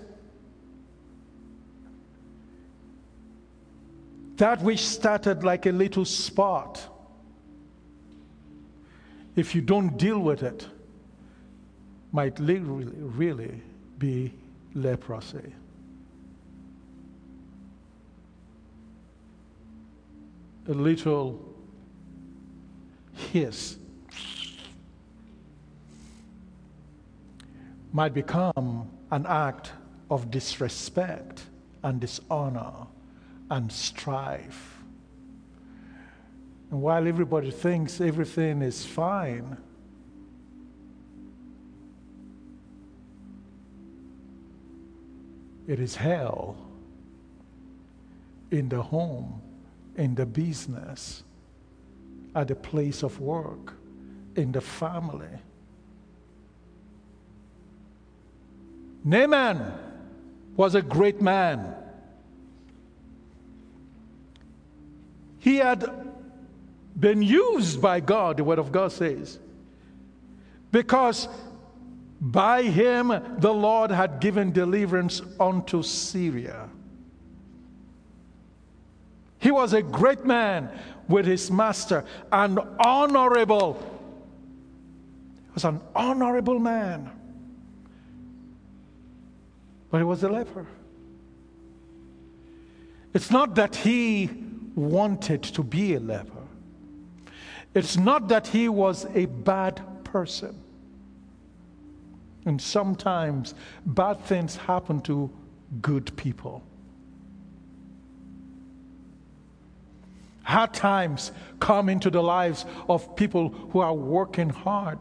that which started like a little spot, if you don't deal with it, might literally really be leprosy. A little hiss might become an act of disrespect and dishonor and strife. And while everybody thinks everything is fine, it is hell in the home, in the business, at the place of work, in the family. Naaman was a great man. He had been used by God, the Word of God says, because by him the Lord had given deliverance unto Syria. He was a great man with his master, and honorable. He was an honorable man. But he was a leper. It's not that he wanted to be a leper. It's not that he was a bad person. And sometimes bad things happen to good people. Hard times come into the lives of people who are working hard.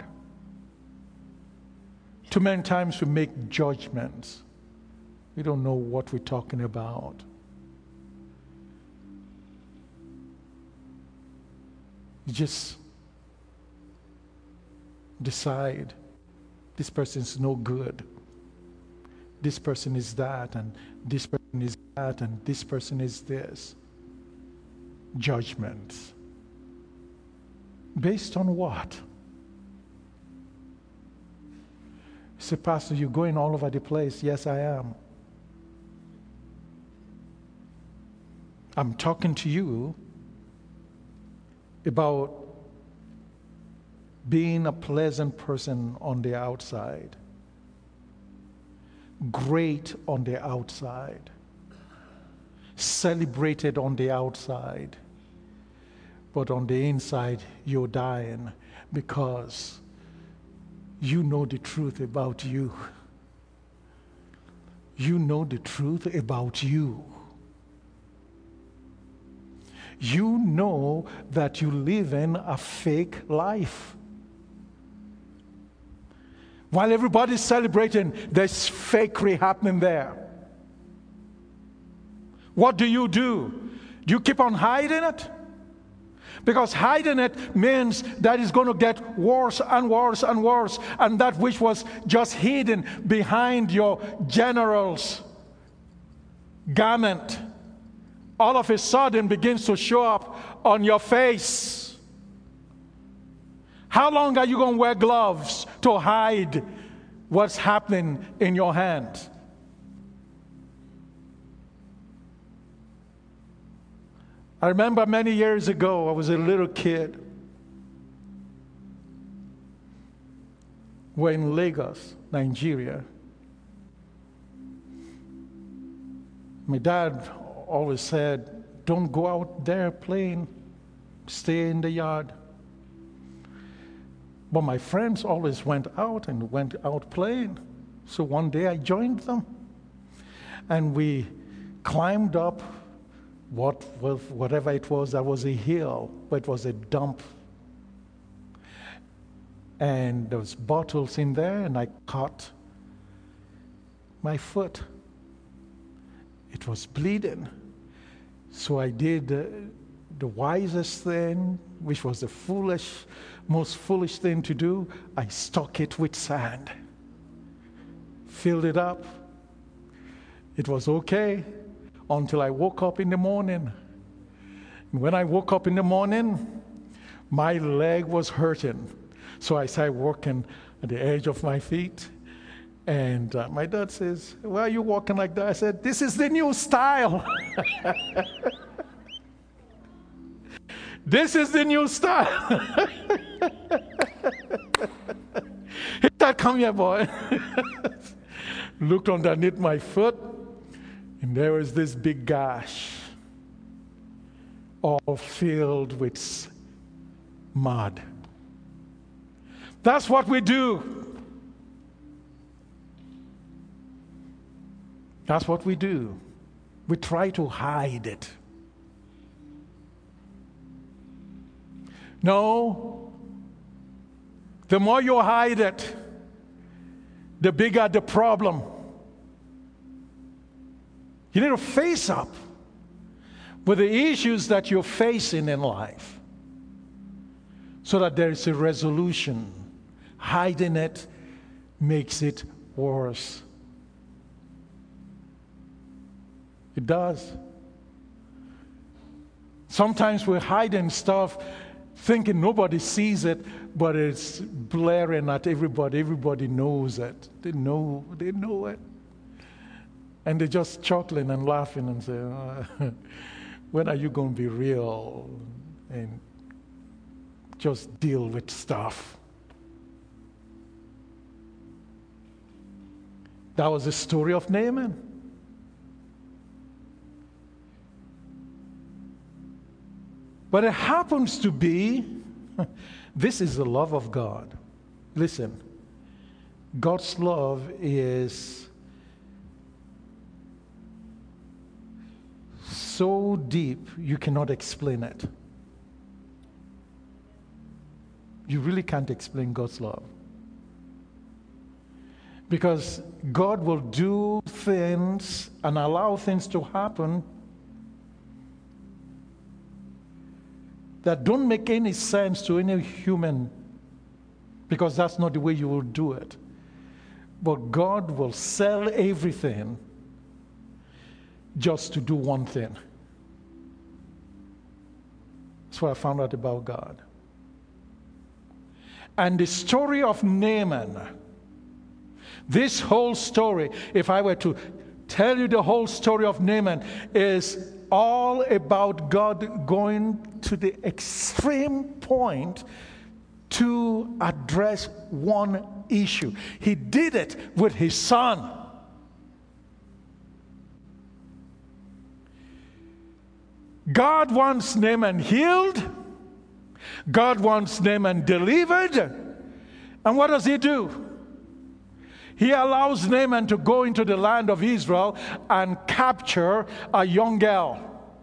Too many times we make judgments. We don't know what we're talking about. You just decide this person is no good. This person is that, and this person is that, and this person is this. Judgments. Based on what? You say, Pastor, you're going all over the place. Yes, I am. I'm talking to you about being a pleasant person on the outside, great on the outside, celebrated on the outside, but on the inside you're dying because you know the truth about you. You know the truth about you. You know that you live in a fake life. While everybody's celebrating, there's fakery happening there. What do? You keep on hiding it? Because hiding it means that it's going to get worse and worse and worse. And that which was just hidden behind your general's garment, all of a sudden begins to show up on your face. How long are you going to wear gloves to hide what's happening in your hand? I remember many years ago, I was a little kid. We're in Lagos, Nigeria. My dad always said, don't go out there playing, stay in the yard. But my friends always went out playing. So one day I joined them. And we climbed up whatever it was. That was a hill, but it was a dump. And there was bottles in there, and I caught my foot. It was bleeding. So I did the wisest thing, which was the most foolish thing to do. I stuck it with sand, filled it up. It was okay until I woke up in the morning. When I woke up in the morning, my leg was hurting. So I started working at the edge of my feet. And my dad says, why are you walking like that? I said, this is the new style. This is the new style. He said, come here, boy. Looked underneath my foot, and there was this big gash, all filled with mud. That's what we do. That's what we do. We try to hide it. No. The more you hide it, the bigger the problem. You need to face up with the issues that you're facing in life so that there is a resolution. Hiding it makes it worse. It does. Sometimes we're hiding stuff thinking nobody sees it, but it's blaring at everybody. Everybody knows it. They know it. And they're just chuckling and laughing and saying, when are you going to be real and just deal with stuff? That was the story of Naaman. But it happens to be, this is the love of God. Listen, God's love is so deep you cannot explain it. You really can't explain God's love. Because God will do things and allow things to happen that don't make any sense to any human, because that's not the way you will do it. But God will sell everything just to do one thing. That's what I found out about God. And the story of Naaman, this whole story, if I were to tell you the whole story of Naaman, is all about God going to the extreme point to address one issue. He did it with his son. God wants Naaman healed. God wants Naaman delivered. And what does he do? He allows Naaman to go into the land of Israel and capture a young girl.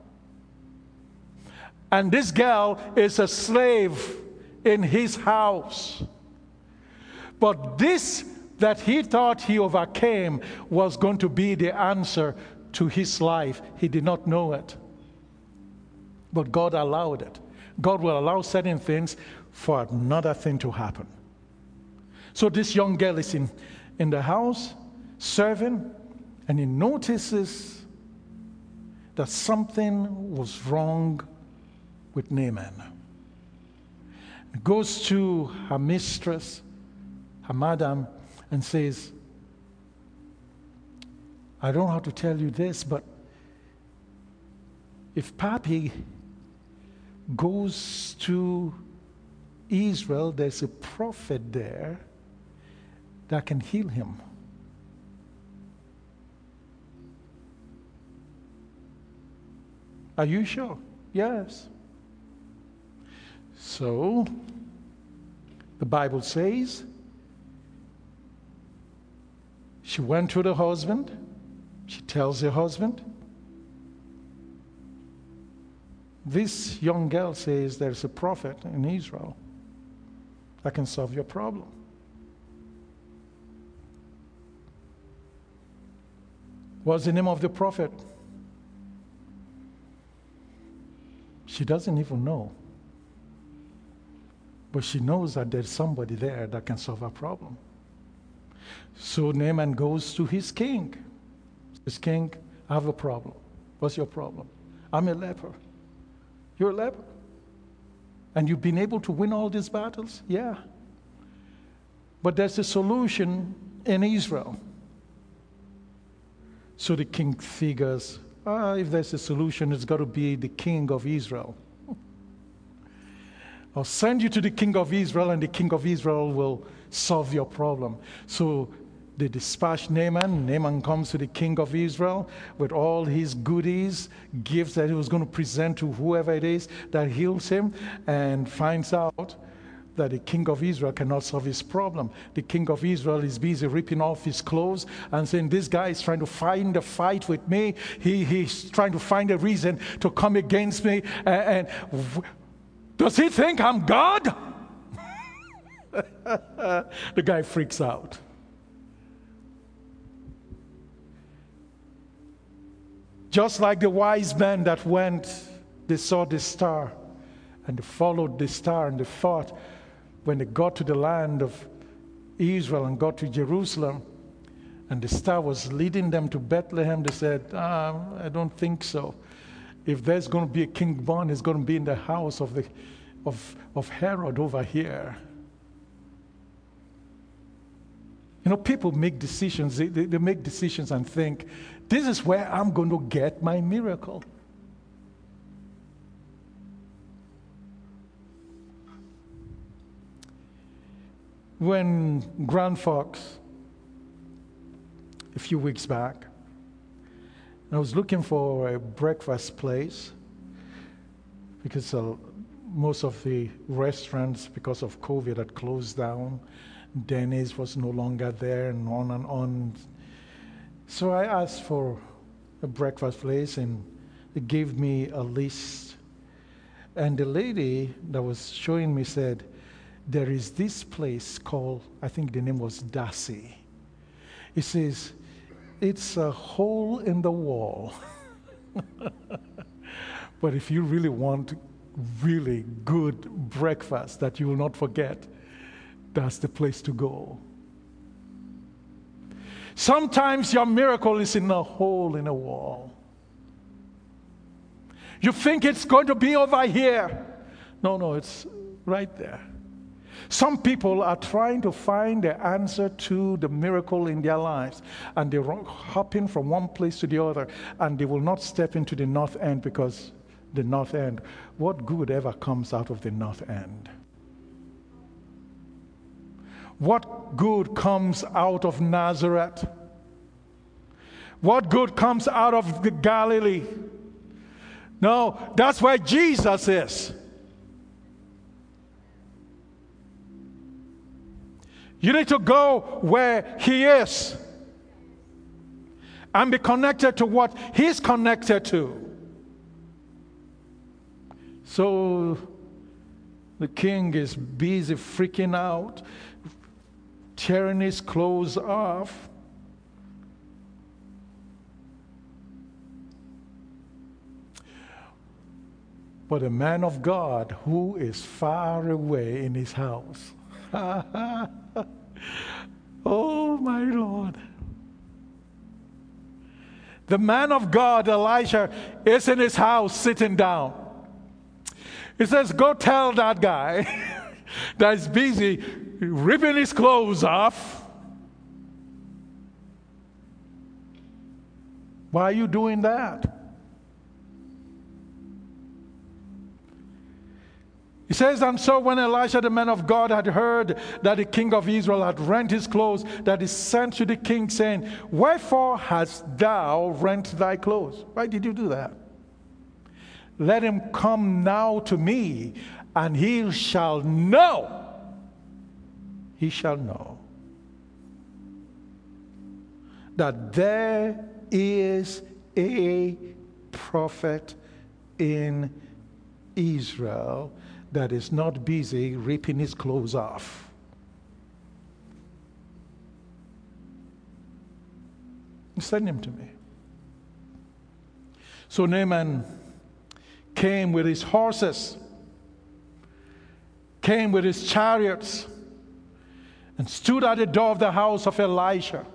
And this girl is a slave in his house. But this that he thought he overcame was going to be the answer to his life. He did not know it. But God allowed it. God will allow certain things for another thing to happen. So this young girl is in the house serving, and he notices that something was wrong with Naaman. He goes to her mistress, her madam, and says, I don't know how to tell you this, but if Papi goes to Israel, there's a prophet there that can heal him. Are you sure? Yes. So, the Bible says, she went to the husband. She tells the husband. This young girl says there's a prophet in Israel that can solve your problem. What's the name of the prophet? She doesn't even know. But she knows that there's somebody there that can solve her problem. So Naaman goes to his king. Says, King, I have a problem. What's your problem? I'm a leper. You're a leper? And you've been able to win all these battles? Yeah. But there's a solution in Israel. So the king figures, if there's a solution, it's got to be the king of Israel. I'll send you to the king of Israel, and the king of Israel will solve your problem. So they dispatch Naaman. Naaman comes to the king of Israel with all his goodies, gifts that he was going to present to whoever it is that heals him, and finds out that the king of Israel cannot solve his problem. The king of Israel is busy ripping off his clothes and saying, this guy is trying to find a fight with me. He's trying to find a reason to come against me. And does he think I'm God? The guy freaks out. Just like the wise men that went, they saw the star and they followed the star, and they thought when they got to the land of Israel and got to Jerusalem and the star was leading them to Bethlehem, they said, I don't think so. If there's going to be a king born, it's going to be in the house of Herod over here. You know, people make decisions. They make decisions and think, this is where I'm going to get my miracle. When Grand Fox, a few weeks back, I was looking for a breakfast place because most of the restaurants, because of COVID, had closed down. Denny's was no longer there, and on and on. So I asked for a breakfast place, and they gave me a list. And the lady that was showing me said, there is this place called, I think the name was Darcy. It says, it's a hole in the wall. But if you really want really good breakfast that you will not forget, that's the place to go. Sometimes your miracle is in a hole in a wall. You think it's going to be over here. No, it's right there. Some people are trying to find the answer to the miracle in their lives, and they're hopping from one place to the other, and they will not step into the north end, because the north end, what good ever comes out of the north end? What good comes out of Nazareth? What good comes out of the Galilee? No, that's where Jesus is. You need to go where He is and be connected to what He's connected to. So the king is busy freaking out, tearing his clothes off. but a man of God who is far away in his house. Oh, my Lord. The man of God, Elijah, is in his house sitting down. He says, go tell that guy that's busy ripping his clothes off. Why are you doing that? He says, and so when Elisha, the man of God, had heard that the king of Israel had rent his clothes, that he sent to the king, saying, wherefore hast thou rent thy clothes? Why did you do that? Let him come now to me, and he shall know. He shall know that there is a prophet in Israel that is not busy ripping his clothes off. Send him to me. So Naaman came with his horses, came with his chariots, and stood at the door of the house of Elisha.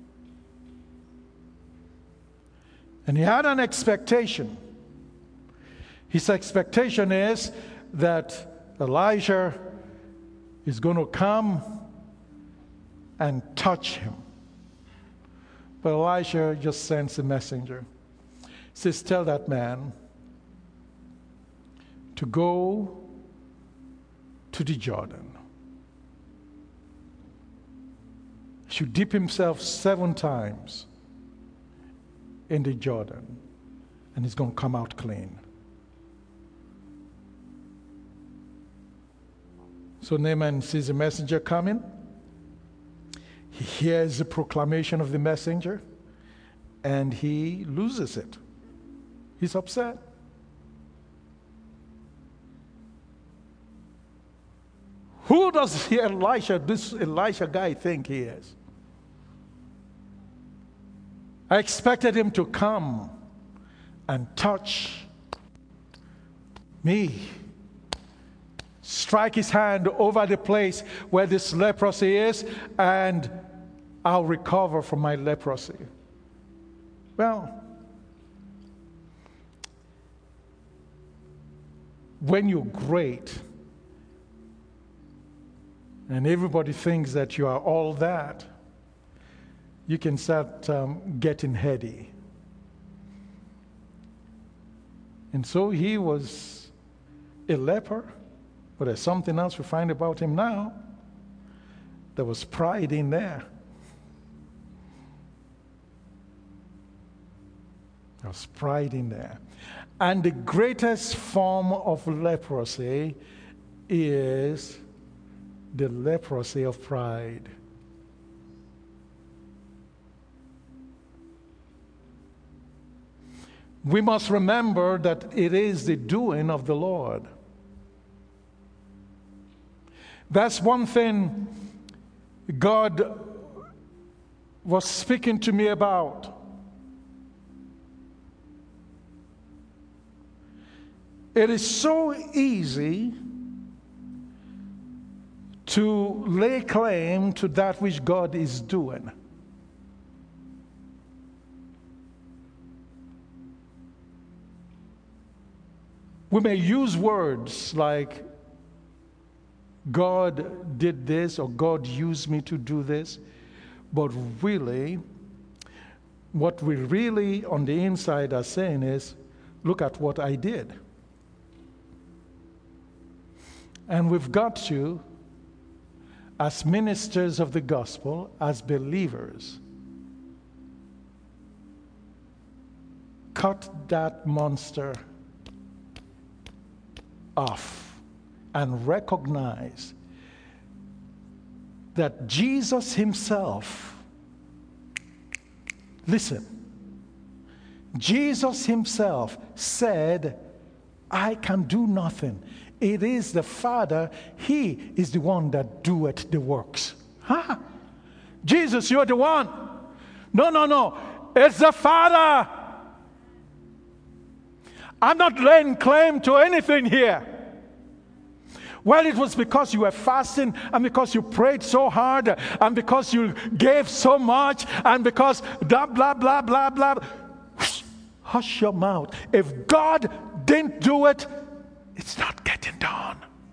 And he had an expectation. His expectation is that Elijah is going to come and touch him. But Elisha just sends a messenger. He says, tell that man to go to the Jordan. He should dip himself 7 times in the Jordan, and he's going to come out clean. So Naaman sees the messenger coming. He hears the proclamation of the messenger, and he loses it. He's upset. Who does this Elisha guy think he is? I expected him to come and touch me, strike his hand over the place where this leprosy is, and I'll recover from my leprosy. Well, when you're great and everybody thinks that you are all that, you can start getting heady. And so he was a leper, but there's something else we find about him now. There was pride in there. There was pride in there. And the greatest form of leprosy is the leprosy of pride. We must remember that it is the doing of the Lord. That's one thing God was speaking to me about. It is so easy to lay claim to that which God is doing. We may use words like, God did this, or God used me to do this, but really, what we really on the inside are saying is, look at what I did. And we've got to, as ministers of the gospel, as believers, cut that monster off and recognize that Jesus himself, listen, Jesus himself said, I can do nothing. It is the Father, he is the one that doeth the works. Huh? Jesus, you're the one. No. It's the Father. I'm not laying claim to anything here. Well, it was because you were fasting, and because you prayed so hard, and because you gave so much, and because blah, blah, blah, blah, blah. Hush your mouth. If God didn't do it, it's not getting done.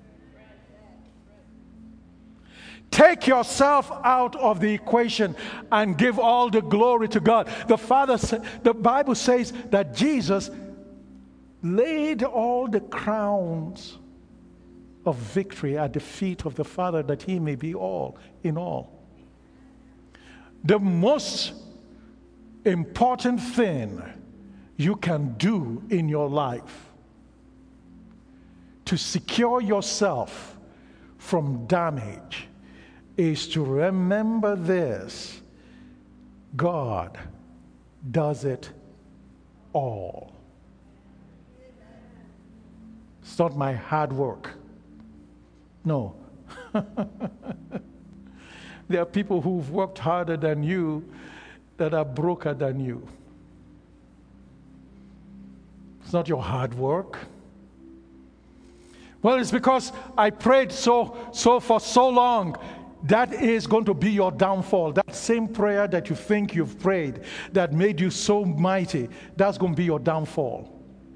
Take yourself out of the equation and give all the glory to God. The Bible says that Jesus laid all the crowns of victory at the feet of the Father, that he may be all in all. The most important thing you can do in your life to secure yourself from damage is to remember this: God does it all. It's not my hard work. No. There are people who've worked harder than you that are broker than you. It's not your hard work. Well, it's because I prayed so for so long. That is going to be your downfall. That same prayer that you think you've prayed that made you so mighty, that's going to be your downfall.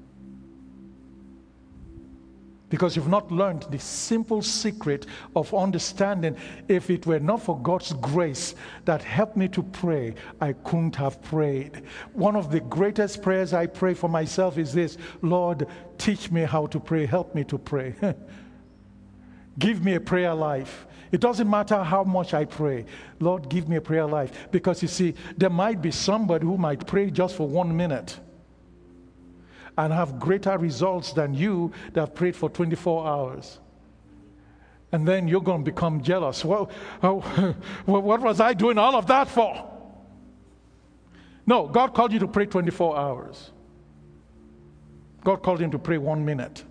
Because you've not learned the simple secret of understanding. If it were not for God's grace that helped me to pray, I couldn't have prayed. One of the greatest prayers I pray for myself is this: Lord, teach me how to pray. Help me to pray. Give me a prayer life. It doesn't matter how much I pray. Lord, give me a prayer life. Because you see, there might be somebody who might pray just for 1 minute and have greater results than you that have prayed for 24 hours. And then you're going to become jealous. Well, what was I doing all of that for? No, God called you to pray 24 hours. God called him to pray 1 minute.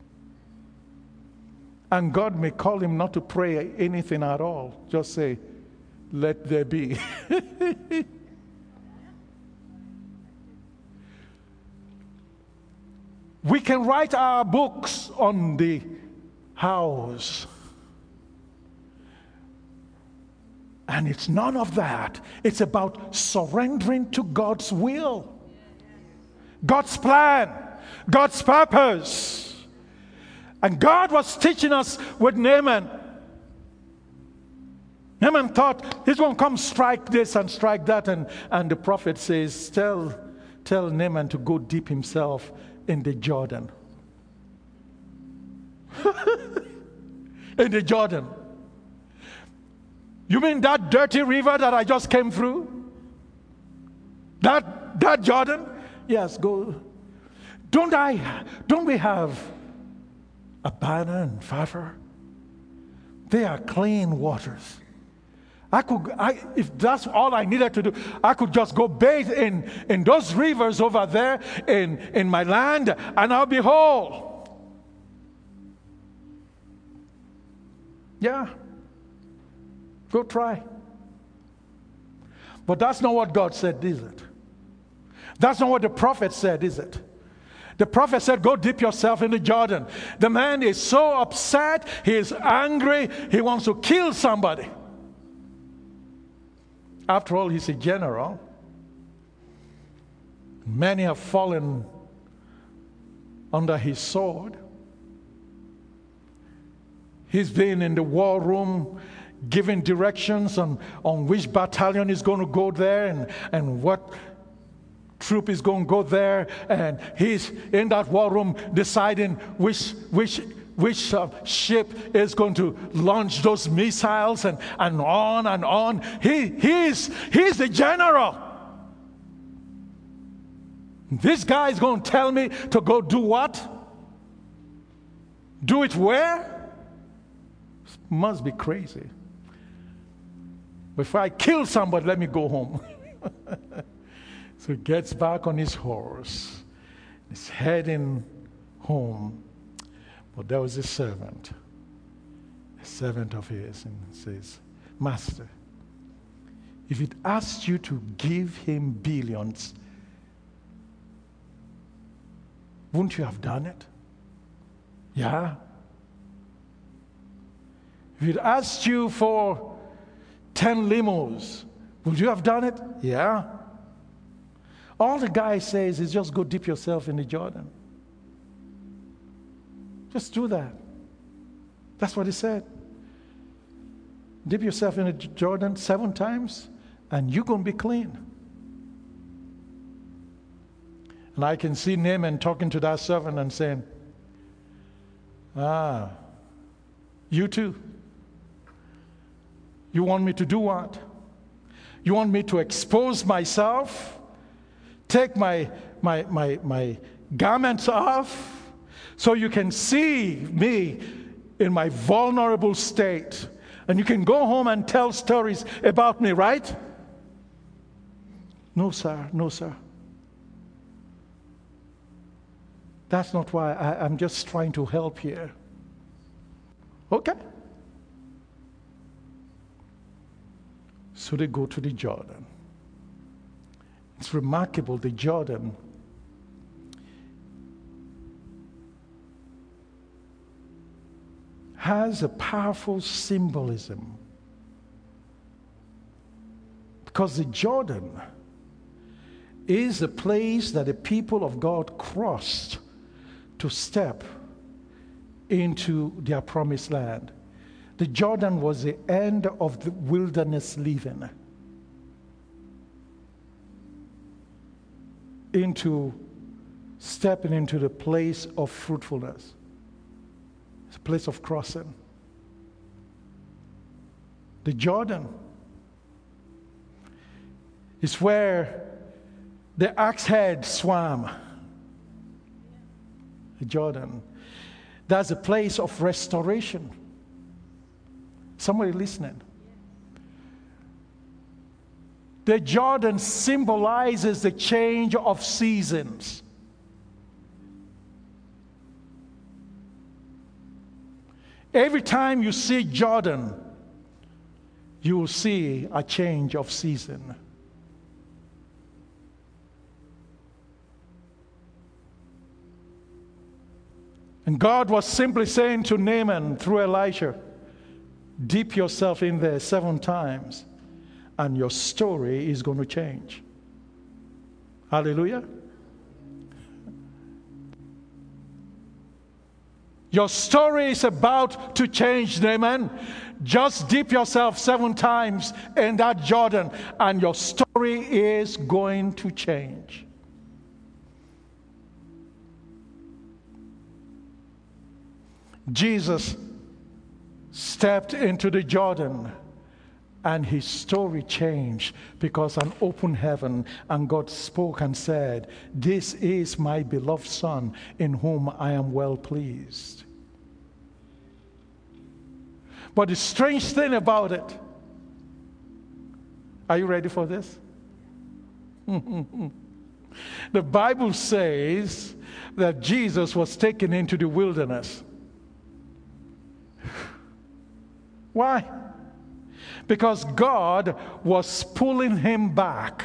And God may call him not to pray anything at all. Just say, let there be. We can write our books on the house. And it's none of that. It's about surrendering to God's will, God's plan, God's purpose. And God was teaching us with Naaman. Naaman thought he's going to come strike this and strike that. And the prophet says, tell Naaman to go dip himself in the Jordan. In the Jordan. You mean that dirty river that I just came through? That Jordan? Yes, go. Don't we have Abana and Pharpar? They are clean waters. If that's all I needed to do, I could just go bathe in those rivers over there in my land, and I'll be whole. Yeah. Go try. But that's not what God said, is it? That's not what the prophet said, is it? The prophet said, go dip yourself in the Jordan. The man is so upset, he is angry, he wants to kill somebody. After all, he's a general. Many have fallen under his sword. He's been in the war room giving directions on which battalion is going to go there and what troop is going to go there. And he's in that war room deciding which ship is going to launch those missiles and on and on. He's the general. This guy is going to tell me to go do what? Do it where? Must be crazy. Before I kill somebody, let me go home. So he gets back on his horse. He's heading home. But there was a servant of his, and he says, Master, if it asked you to give him billions, wouldn't you have done it? Yeah. If he'd asked you for 10 limos, would you have done it? Yeah. All the guy says is just go dip yourself in the Jordan. Just do that. That's what he said. Dip yourself in the Jordan 7 times, and you're going to be clean. And I can see Naaman talking to that servant and saying, you too. You want me to do what? You want me to expose myself? Take my garments off so you can see me in my vulnerable state. And you can go home and tell stories about me, right? No, sir. No, sir. That's not why. I'm just trying to help here. Okay. So they go to the Jordan. It's remarkable, the Jordan has a powerful symbolism. Because the Jordan is a place that the people of God crossed to step into their promised land. The Jordan was the end of the wilderness living into stepping into the place of fruitfulness. It's a place of crossing. The Jordan is where the axe head swam. The Jordan. That's a place of restoration. Somebody listening? The Jordan symbolizes the change of seasons. Every time you see Jordan, you will see a change of season. And God was simply saying to Naaman through Elisha, dip yourself in there 7 times and your story is going to change. Hallelujah. Your story is about to change, Naaman. Just dip yourself 7 times in that Jordan and your story is going to change. Jesus stepped into the Jordan and his story changed because an open heaven and God spoke and said, this is my beloved Son in whom I am well pleased. But the strange thing about it, are you ready for this? The Bible says that Jesus was taken into the wilderness. Why? Because God was pulling him back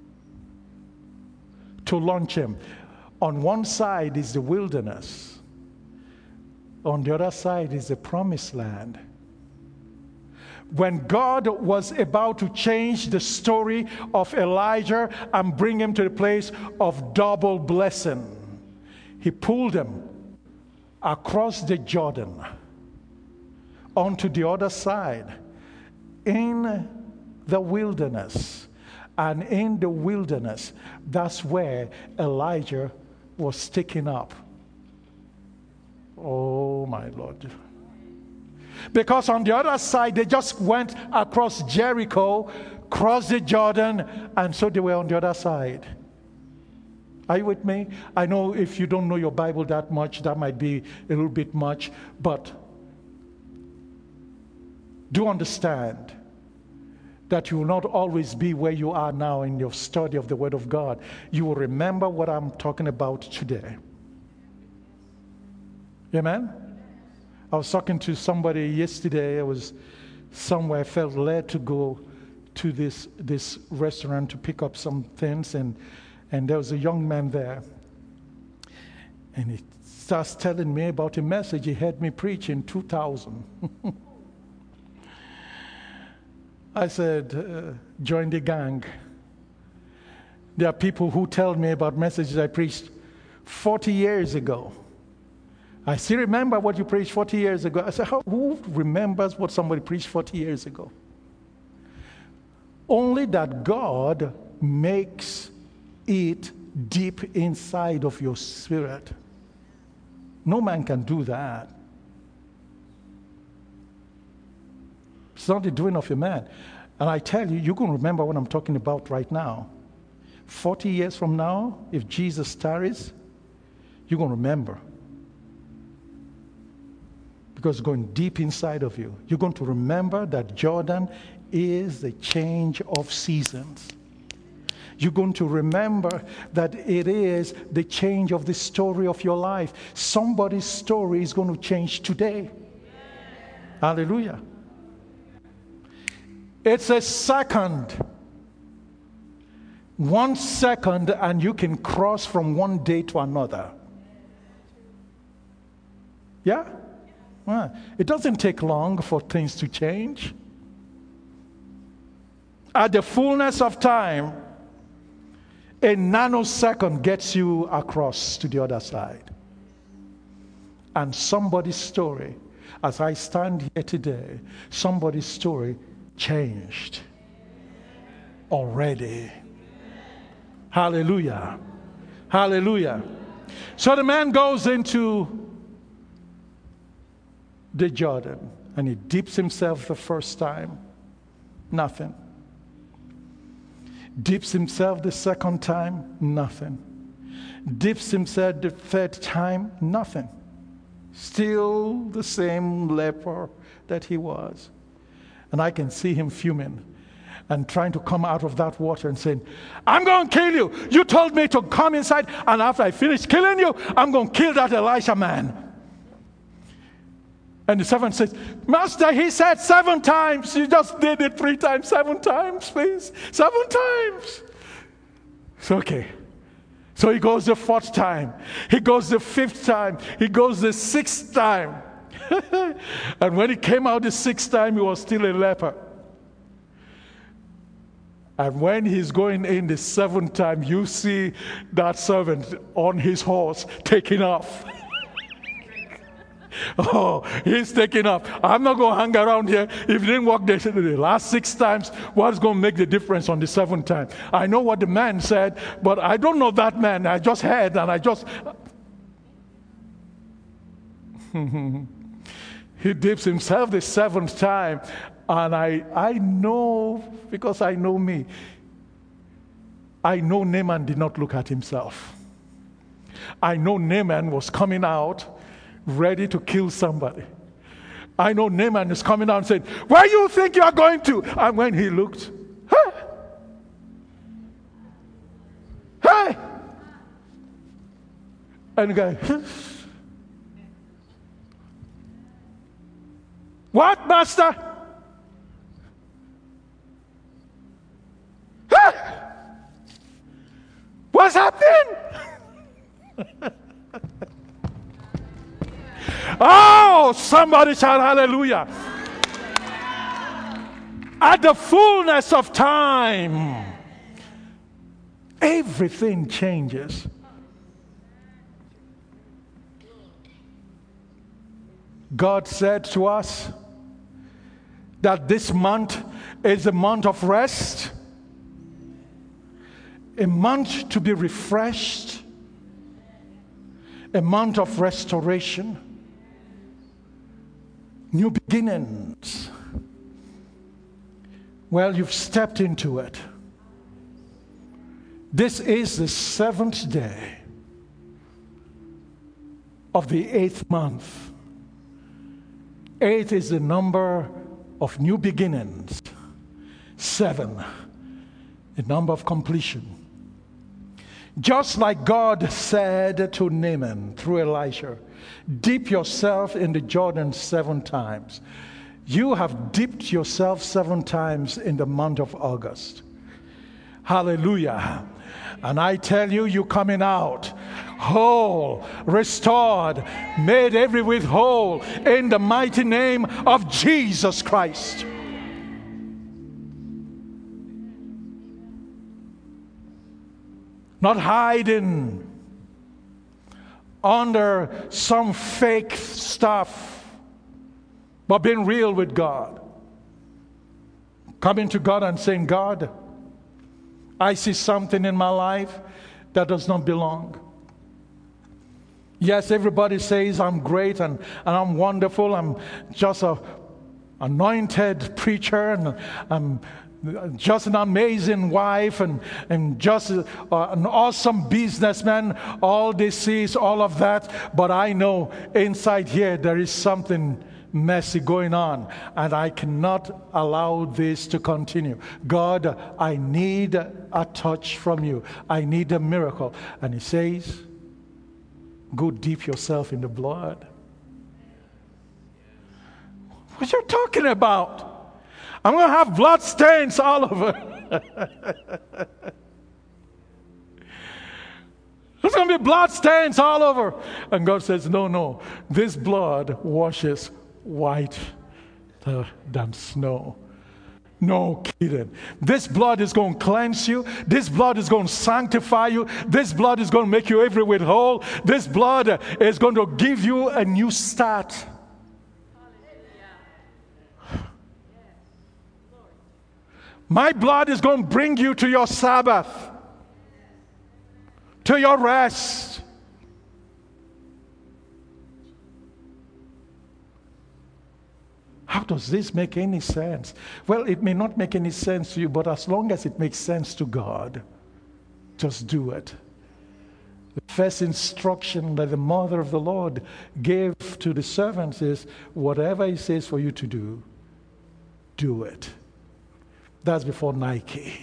to launch him. On one side is the wilderness. On the other side is the promised land. When God was about to change the story of Elijah and bring him to the place of double blessing, he pulled him across the Jordan onto the other side in the wilderness. And in the wilderness, that's where Elijah was taken up. Oh my Lord. Because on the other side, they just went across Jericho, crossed the Jordan, and so they were on the other side. Are you with me? I know if you don't know your Bible that much, that might be a little bit much, but do understand that you will not always be where you are now in your study of the Word of God. You will remember what I'm talking about today. Amen? I was talking to somebody yesterday. I was somewhere, I felt led to go to this restaurant to pick up some things, and there was a young man there. And he starts telling me about a message he heard me preach in 2000. I said, join the gang. There are people who tell me about messages I preached 40 years ago. I still remember what you preached 40 years ago. I said, who remembers what somebody preached 40 years ago? Only that God makes it deep inside of your spirit. No man can do that. It's not the doing of a man. And I tell you, you're going to remember what I'm talking about right now. 40 years from now, if Jesus tarries, you're going to remember. Because it's going deep inside of you. You're going to remember that Jordan is the change of seasons. You're going to remember that it is the change of the story of your life. Somebody's story is going to change today. Hallelujah. It's a second. 1 second and you can cross from one day to another. Yeah? It doesn't take long for things to change. At the fullness of time, a nanosecond gets you across to the other side. And somebody's story, as I stand here today, somebody's story changed already. Hallelujah. Hallelujah. So the man goes into the Jordan and he dips himself the first time. Nothing. Dips himself the second time. Nothing. Dips himself the third time. Nothing. Still the same leper that he was. And I can see him fuming and trying to come out of that water and saying, I'm going to kill you. You told me to come inside, and after I finish killing you, I'm going to kill that Elisha man. And the servant says, Master, he said 7 times. You just did it 3 times. 7 times, please. 7 times. It's okay. So he goes the 4th time. He goes the 5th time. He goes the 6th time. And when he came out the 6th time, he was still a leper. And when he's going in the 7th time, you see that servant on his horse taking off. Oh, he's taking off. I'm not going to hang around here. If he didn't walk the last 6 times, what's going to make the difference on the 7th time? I know what the man said, but I don't know that man. I just heard and I just... He dips himself the 7th time, and I know, because I know me, I know Naaman did not look at himself. I know Naaman was coming out ready to kill somebody. I know Naaman is coming out and saying, where do you think you are going to? And when he looked, hey! Hey! And the guy, what, Master? Hey! What's happening? Oh, somebody shout hallelujah. At the fullness of time, everything changes. God said to us that this month is a month of rest, a month to be refreshed, a month of restoration, new beginnings. Well, you've stepped into it. This is the 7th day of the 8th month. 8 is the number of new beginnings. 7, the number of completion. Just like God said to Naaman through Elisha, dip yourself in the Jordan 7 times. You have dipped yourself 7 times in the month of August. Hallelujah. And I tell you, you're coming out whole, restored, made every whit whole in the mighty name of Jesus Christ. Not hiding under some fake stuff, but being real with God. Coming to God and saying, God, I see something in my life that does not belong. Yes, everybody says I'm great and I'm wonderful. I'm just an anointed preacher, and I'm just an amazing wife, and just an awesome businessman. All this is all of that. But I know inside here there is something messy going on, and I cannot allow this to continue. God, I need a touch from you. I need a miracle. And he says, go dip yourself in the blood. What you talking about? I'm going to have blood stains all over. There's going to be blood stains all over. And God says, no, this blood washes white than snow. No kidding. This blood is going to cleanse you. This blood is going to sanctify you. This blood is going to make you every whit whole. This blood is going to give you a new start. My blood is going to bring you to your Sabbath, to your rest. How does this make any sense? Well, it may not make any sense to you, but as long as it makes sense to God, just do it. The first instruction that the mother of the Lord gave to the servants is, whatever he says for you to do, do it. That's before Nike.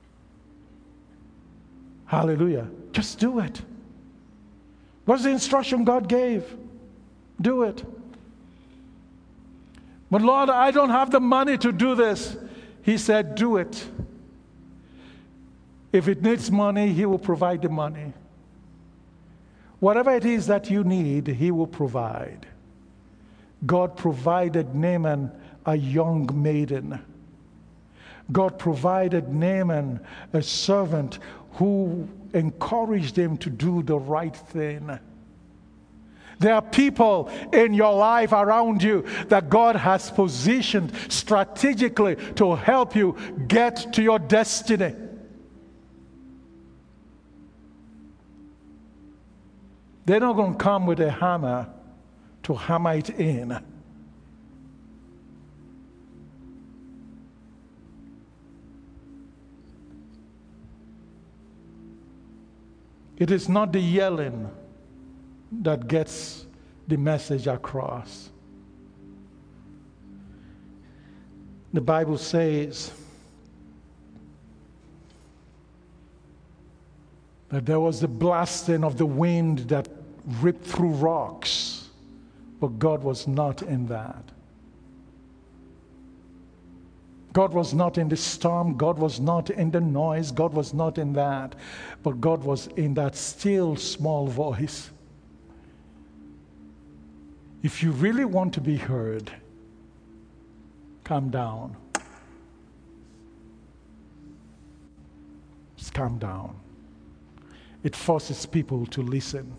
Hallelujah. Just do it. What's the instruction God gave? Do it. But Lord, I don't have the money to do this. He said, do it. If it needs money, he will provide the money. Whatever it is that you need, he will provide. God provided Naaman a young maiden. God provided Naaman a servant who encouraged him to do the right thing. There are people in your life around you that God has positioned strategically to help you get to your destiny. They're not going to come with a hammer to hammer it in. It is not the yelling that gets the message across. The Bible says that there was the blasting of the wind that ripped through rocks, but God was not in that. God was not in the storm. God was not in the noise. God was not in that. But God was in that still small voice. If you really want to be heard, calm down. Just calm down. It forces people to listen.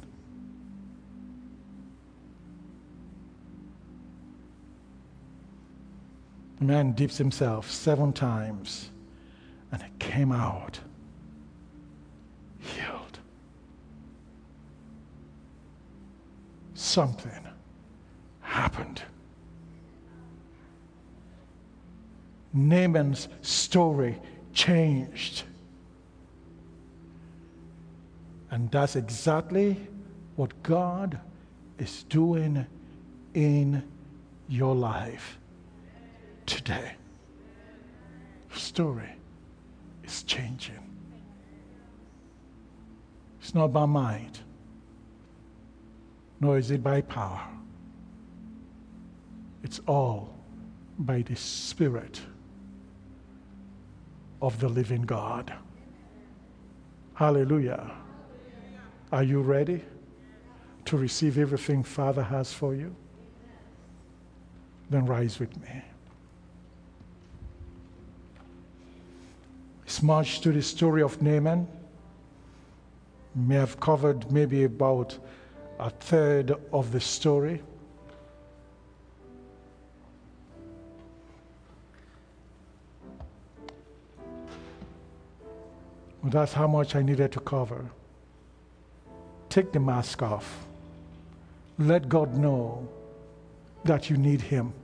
The man dips himself 7 times and it came out healed. Something happened. Naaman's story changed. And that's exactly what God is doing in your life today. Your story is changing. It's not by might, nor is it by power. It's all by the Spirit of the living God. Hallelujah. Are you ready to receive everything Father has for you? Then rise with me. It's much to the story of Naaman. May have covered maybe about a third of the story. Well, that's how much I needed to cover. Take the mask off. Let God know that you need Him.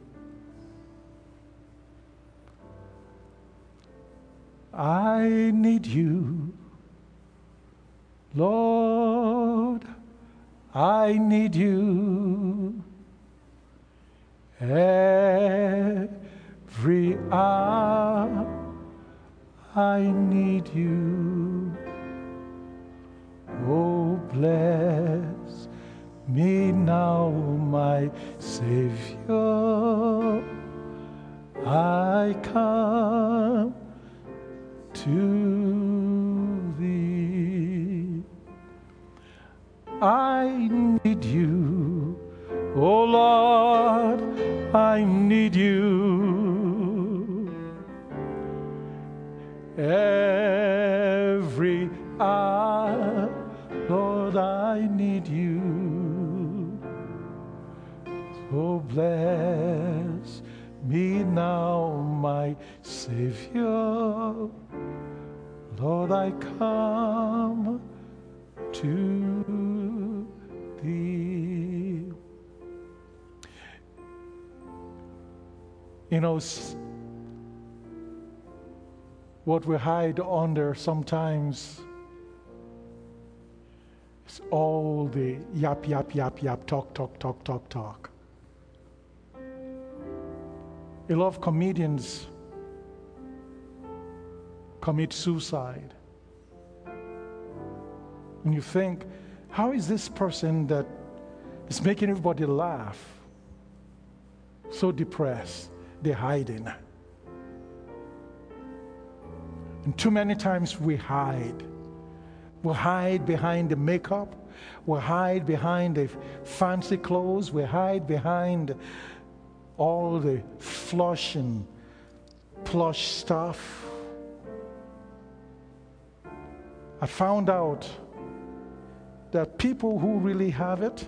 I need you, Lord, I need you every hour. I need you. Oh, bless me now, my Savior. I come to thee. I need you, oh Lord, I need you every hour, Lord, I need you. So bless me now, my Savior. Lord, I come to thee. You know, what we hide under sometimes is all the yap, yap, yap, yap, talk, talk, talk, talk, talk. A lot of comedians commit suicide. And you think, how is this person that is making everybody laugh so depressed? They're hiding. And too many times we hide. We hide behind the makeup. We hide behind the fancy clothes. We hide behind all the flush and plush stuff. I found out that people who really have it,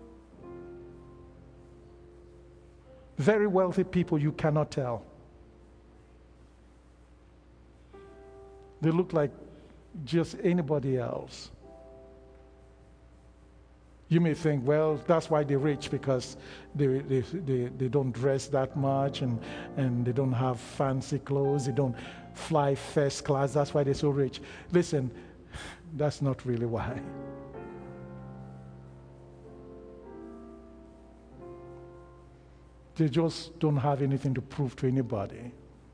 very wealthy people, you cannot tell. They look like just anybody else. You may think, well, that's why they're rich, because they don't dress that much and they don't have fancy clothes, they don't fly first class, that's why they're so rich. Listen, that's not really why. They just don't have anything to prove to anybody.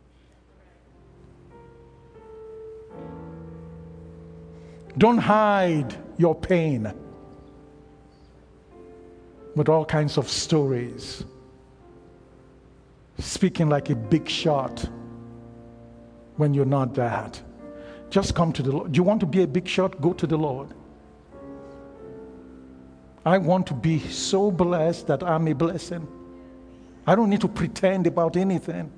Don't hide your pain with all kinds of stories, speaking like a big shot when you're not that. Just come to the Lord. Do you want to be a big shot? Go to the Lord. I want to be so blessed that I'm a blessing. I don't need to pretend about anything.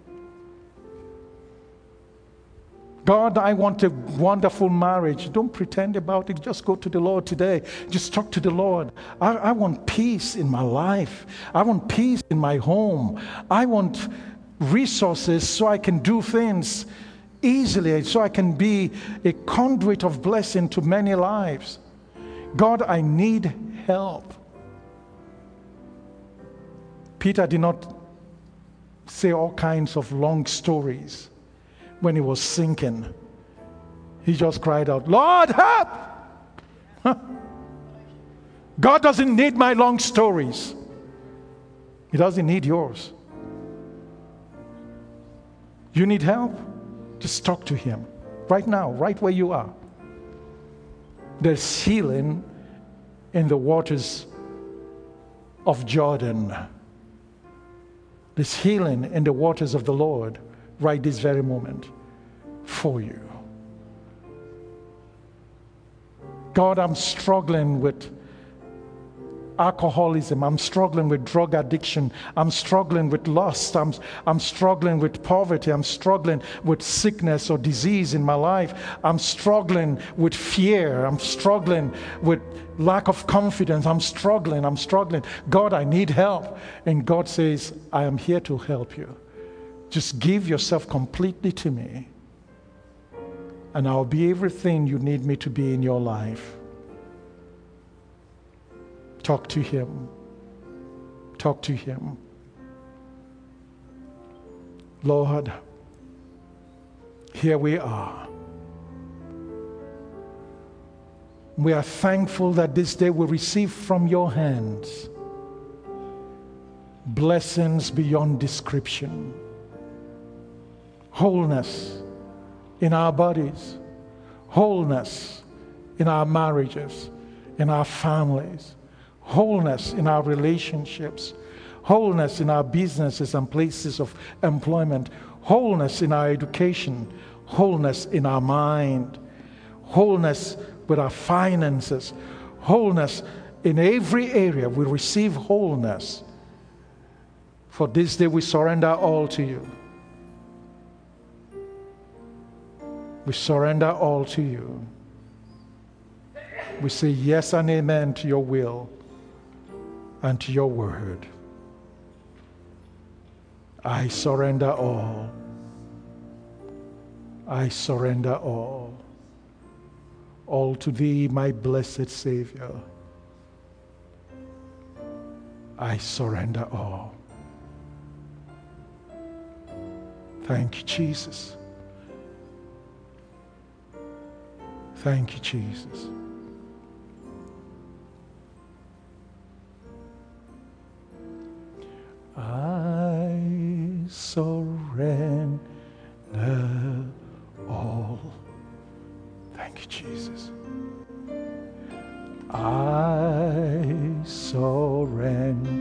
God, I want a wonderful marriage. Don't pretend about it. Just go to the Lord today. Just talk to the Lord. I want peace in my life. I want peace in my home. I want resources so I can do things easily, so I can be a conduit of blessing to many lives. God, I need help. Peter did not say all kinds of long stories when he was sinking. He just cried out, Lord, help! God doesn't need my long stories. He doesn't need yours. You need help? Just talk to Him right now, right where you are. There's healing in the waters of Jordan. There's healing in the waters of the Lord right this very moment for you. God, I'm struggling with alcoholism. I'm struggling with drug addiction. I'm struggling with lust. I'm struggling with poverty. I'm struggling with sickness or disease in my life. I'm struggling with fear. I'm struggling with lack of confidence. I'm struggling. God, I need help. And God says, I am here to help you. Just give yourself completely to me, and I'll be everything you need me to be in your life. Talk to him. Talk to him. Lord, here we are. We are thankful that this day we receive from your hands blessings beyond description, wholeness in our bodies, wholeness in our marriages, in our families, wholeness in our relationships, wholeness in our businesses and places of employment, wholeness in our education, wholeness in our mind, wholeness with our finances, wholeness in every area. We receive wholeness. For this day we surrender all to you. We surrender all to you. We say yes and amen to your will and to your word. I surrender all. I surrender all. All to thee, my blessed Savior. I surrender all. Thank you, Jesus. Thank you, Jesus. I surrender all. Thank you, Jesus. I surrender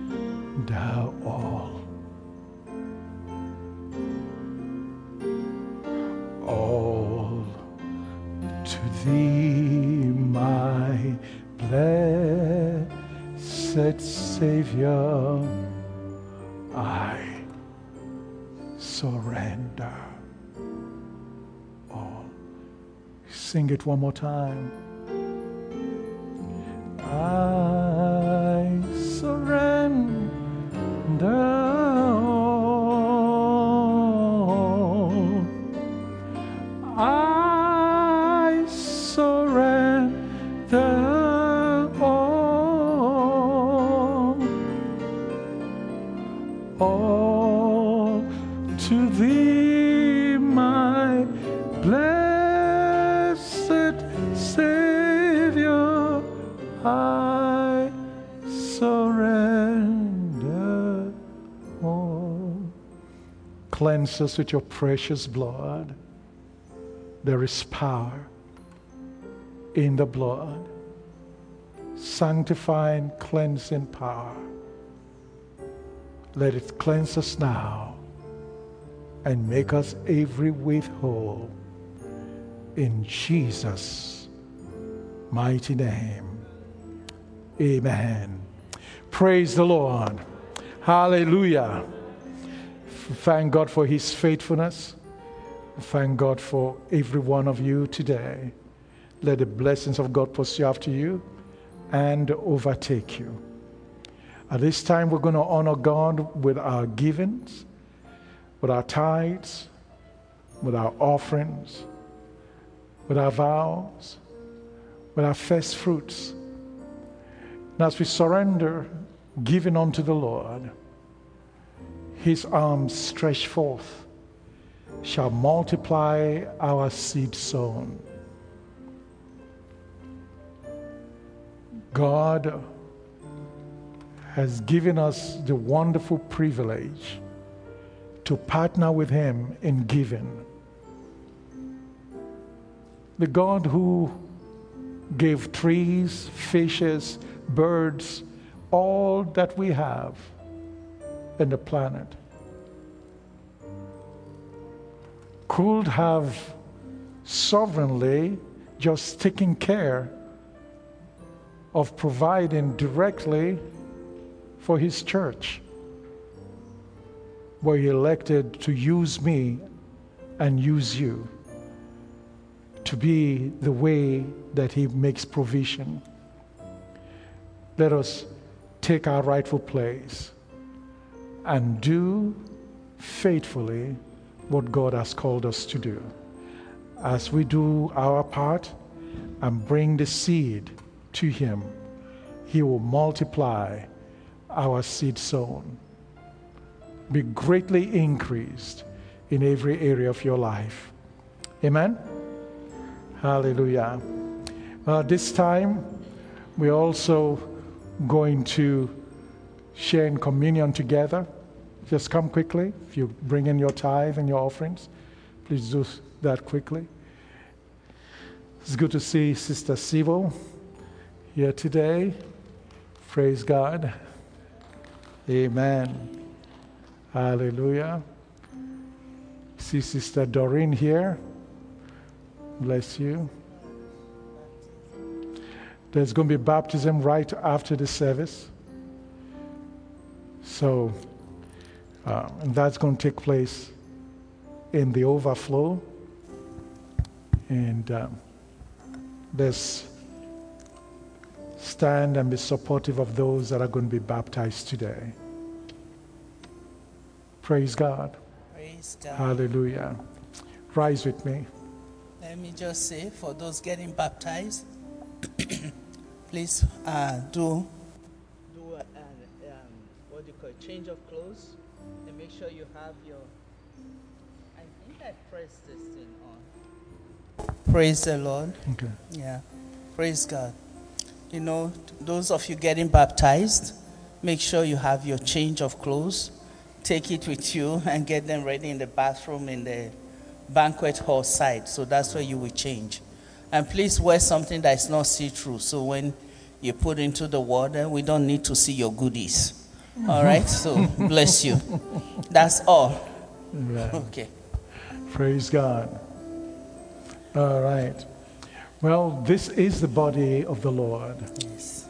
all. All to thee, my blessed Savior, I surrender all. Sing it one more time. I surrender all. I surrender all. All to thee, my blessed Savior, I surrender all. Cleanse us with your precious blood. There is power in the blood, sanctifying, cleansing power. Let it cleanse us now and make us every whit whole. In Jesus' mighty name. Amen. Praise the Lord. Hallelujah. Thank God for his faithfulness. Thank God for every one of you today. Let the blessings of God pursue after you and overtake you. At this time, we're going to honor God with our givings, with our tithes, with our offerings, with our vows, with our first fruits. And as we surrender, giving unto the Lord, his arms stretched forth shall multiply our seed sown. God has given us the wonderful privilege to partner with him in giving. The God who gave trees, fishes, birds, all that we have in the planet, could have sovereignly just taken care of providing directly for his church, where he elected to use me and use you to be the way that he makes provision. Let us take our rightful place and do faithfully what God has called us to do. As we do our part and bring the seed to him, he will multiply our seed sown, be greatly increased in every area of your life. Amen? Hallelujah. This time, we're also going to share in communion together. Just come quickly. If you bring in your tithe and your offerings, please do that quickly. It's good to see Sister Sivo here today. Praise God. Amen. Hallelujah. See Sister Doreen here. Bless you. There's going to be baptism right after the service. So, and that's going to take place in the overflow. And let's stand and be supportive of those that are going to be baptized today. Praise God. Praise God. Hallelujah. Rise with me. Let me just say, for those getting baptized, please do what do you call it, change of clothes, and make sure you have your. I think I pressed this thing on. Praise the Lord. Okay. Yeah, praise God. You know, those of you getting baptized, make sure you have your change of clothes. Take it with you and get them ready in the bathroom in the banquet hall side. So that's where you will change. And please wear something that is not see-through. So when you put into the water, we don't need to see your goodies. All right? So bless you. That's all. Right. Okay. Praise God. All right. Well, this is the body of the Lord. Yes.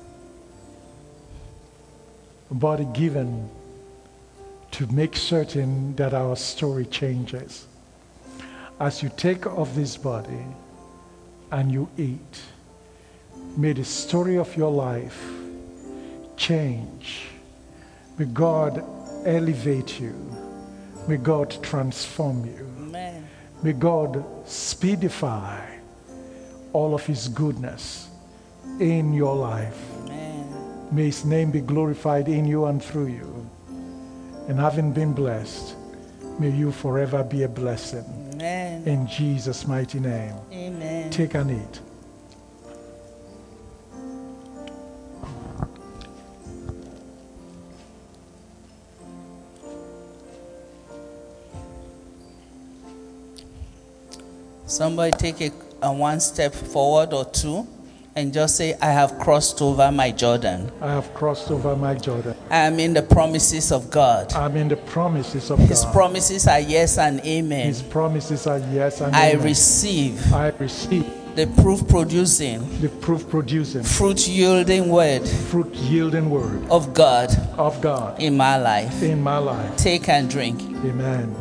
A body given to make certain that our story changes. As you take of this body and you eat, may the story of your life change. May God elevate you. May God transform you. Amen. May God speedify all of his goodness in your life. Amen. May his name be glorified in you and through you. And having been blessed, may you forever be a blessing. Amen. In Jesus' mighty name. Amen. Take and eat. Somebody take a one step forward or two and just say, I have crossed over my Jordan. I have crossed over my Jordan. I am in the promises of God. I'm in the promises of His God. promises are yes and amen. His promises are yes and I amen. receive I receive the proof producing, the proof producing, fruit yielding word fruit yielding word of God of God in my life. in my life. Take and drink. Amen.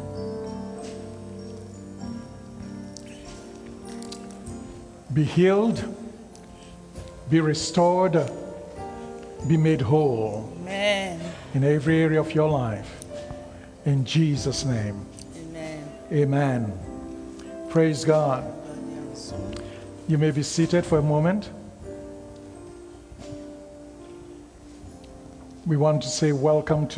Be healed, be restored, be made whole Amen. in every area of your life. In Jesus' name. Amen. Amen. Praise God. You may be seated for a moment. We want to say welcome to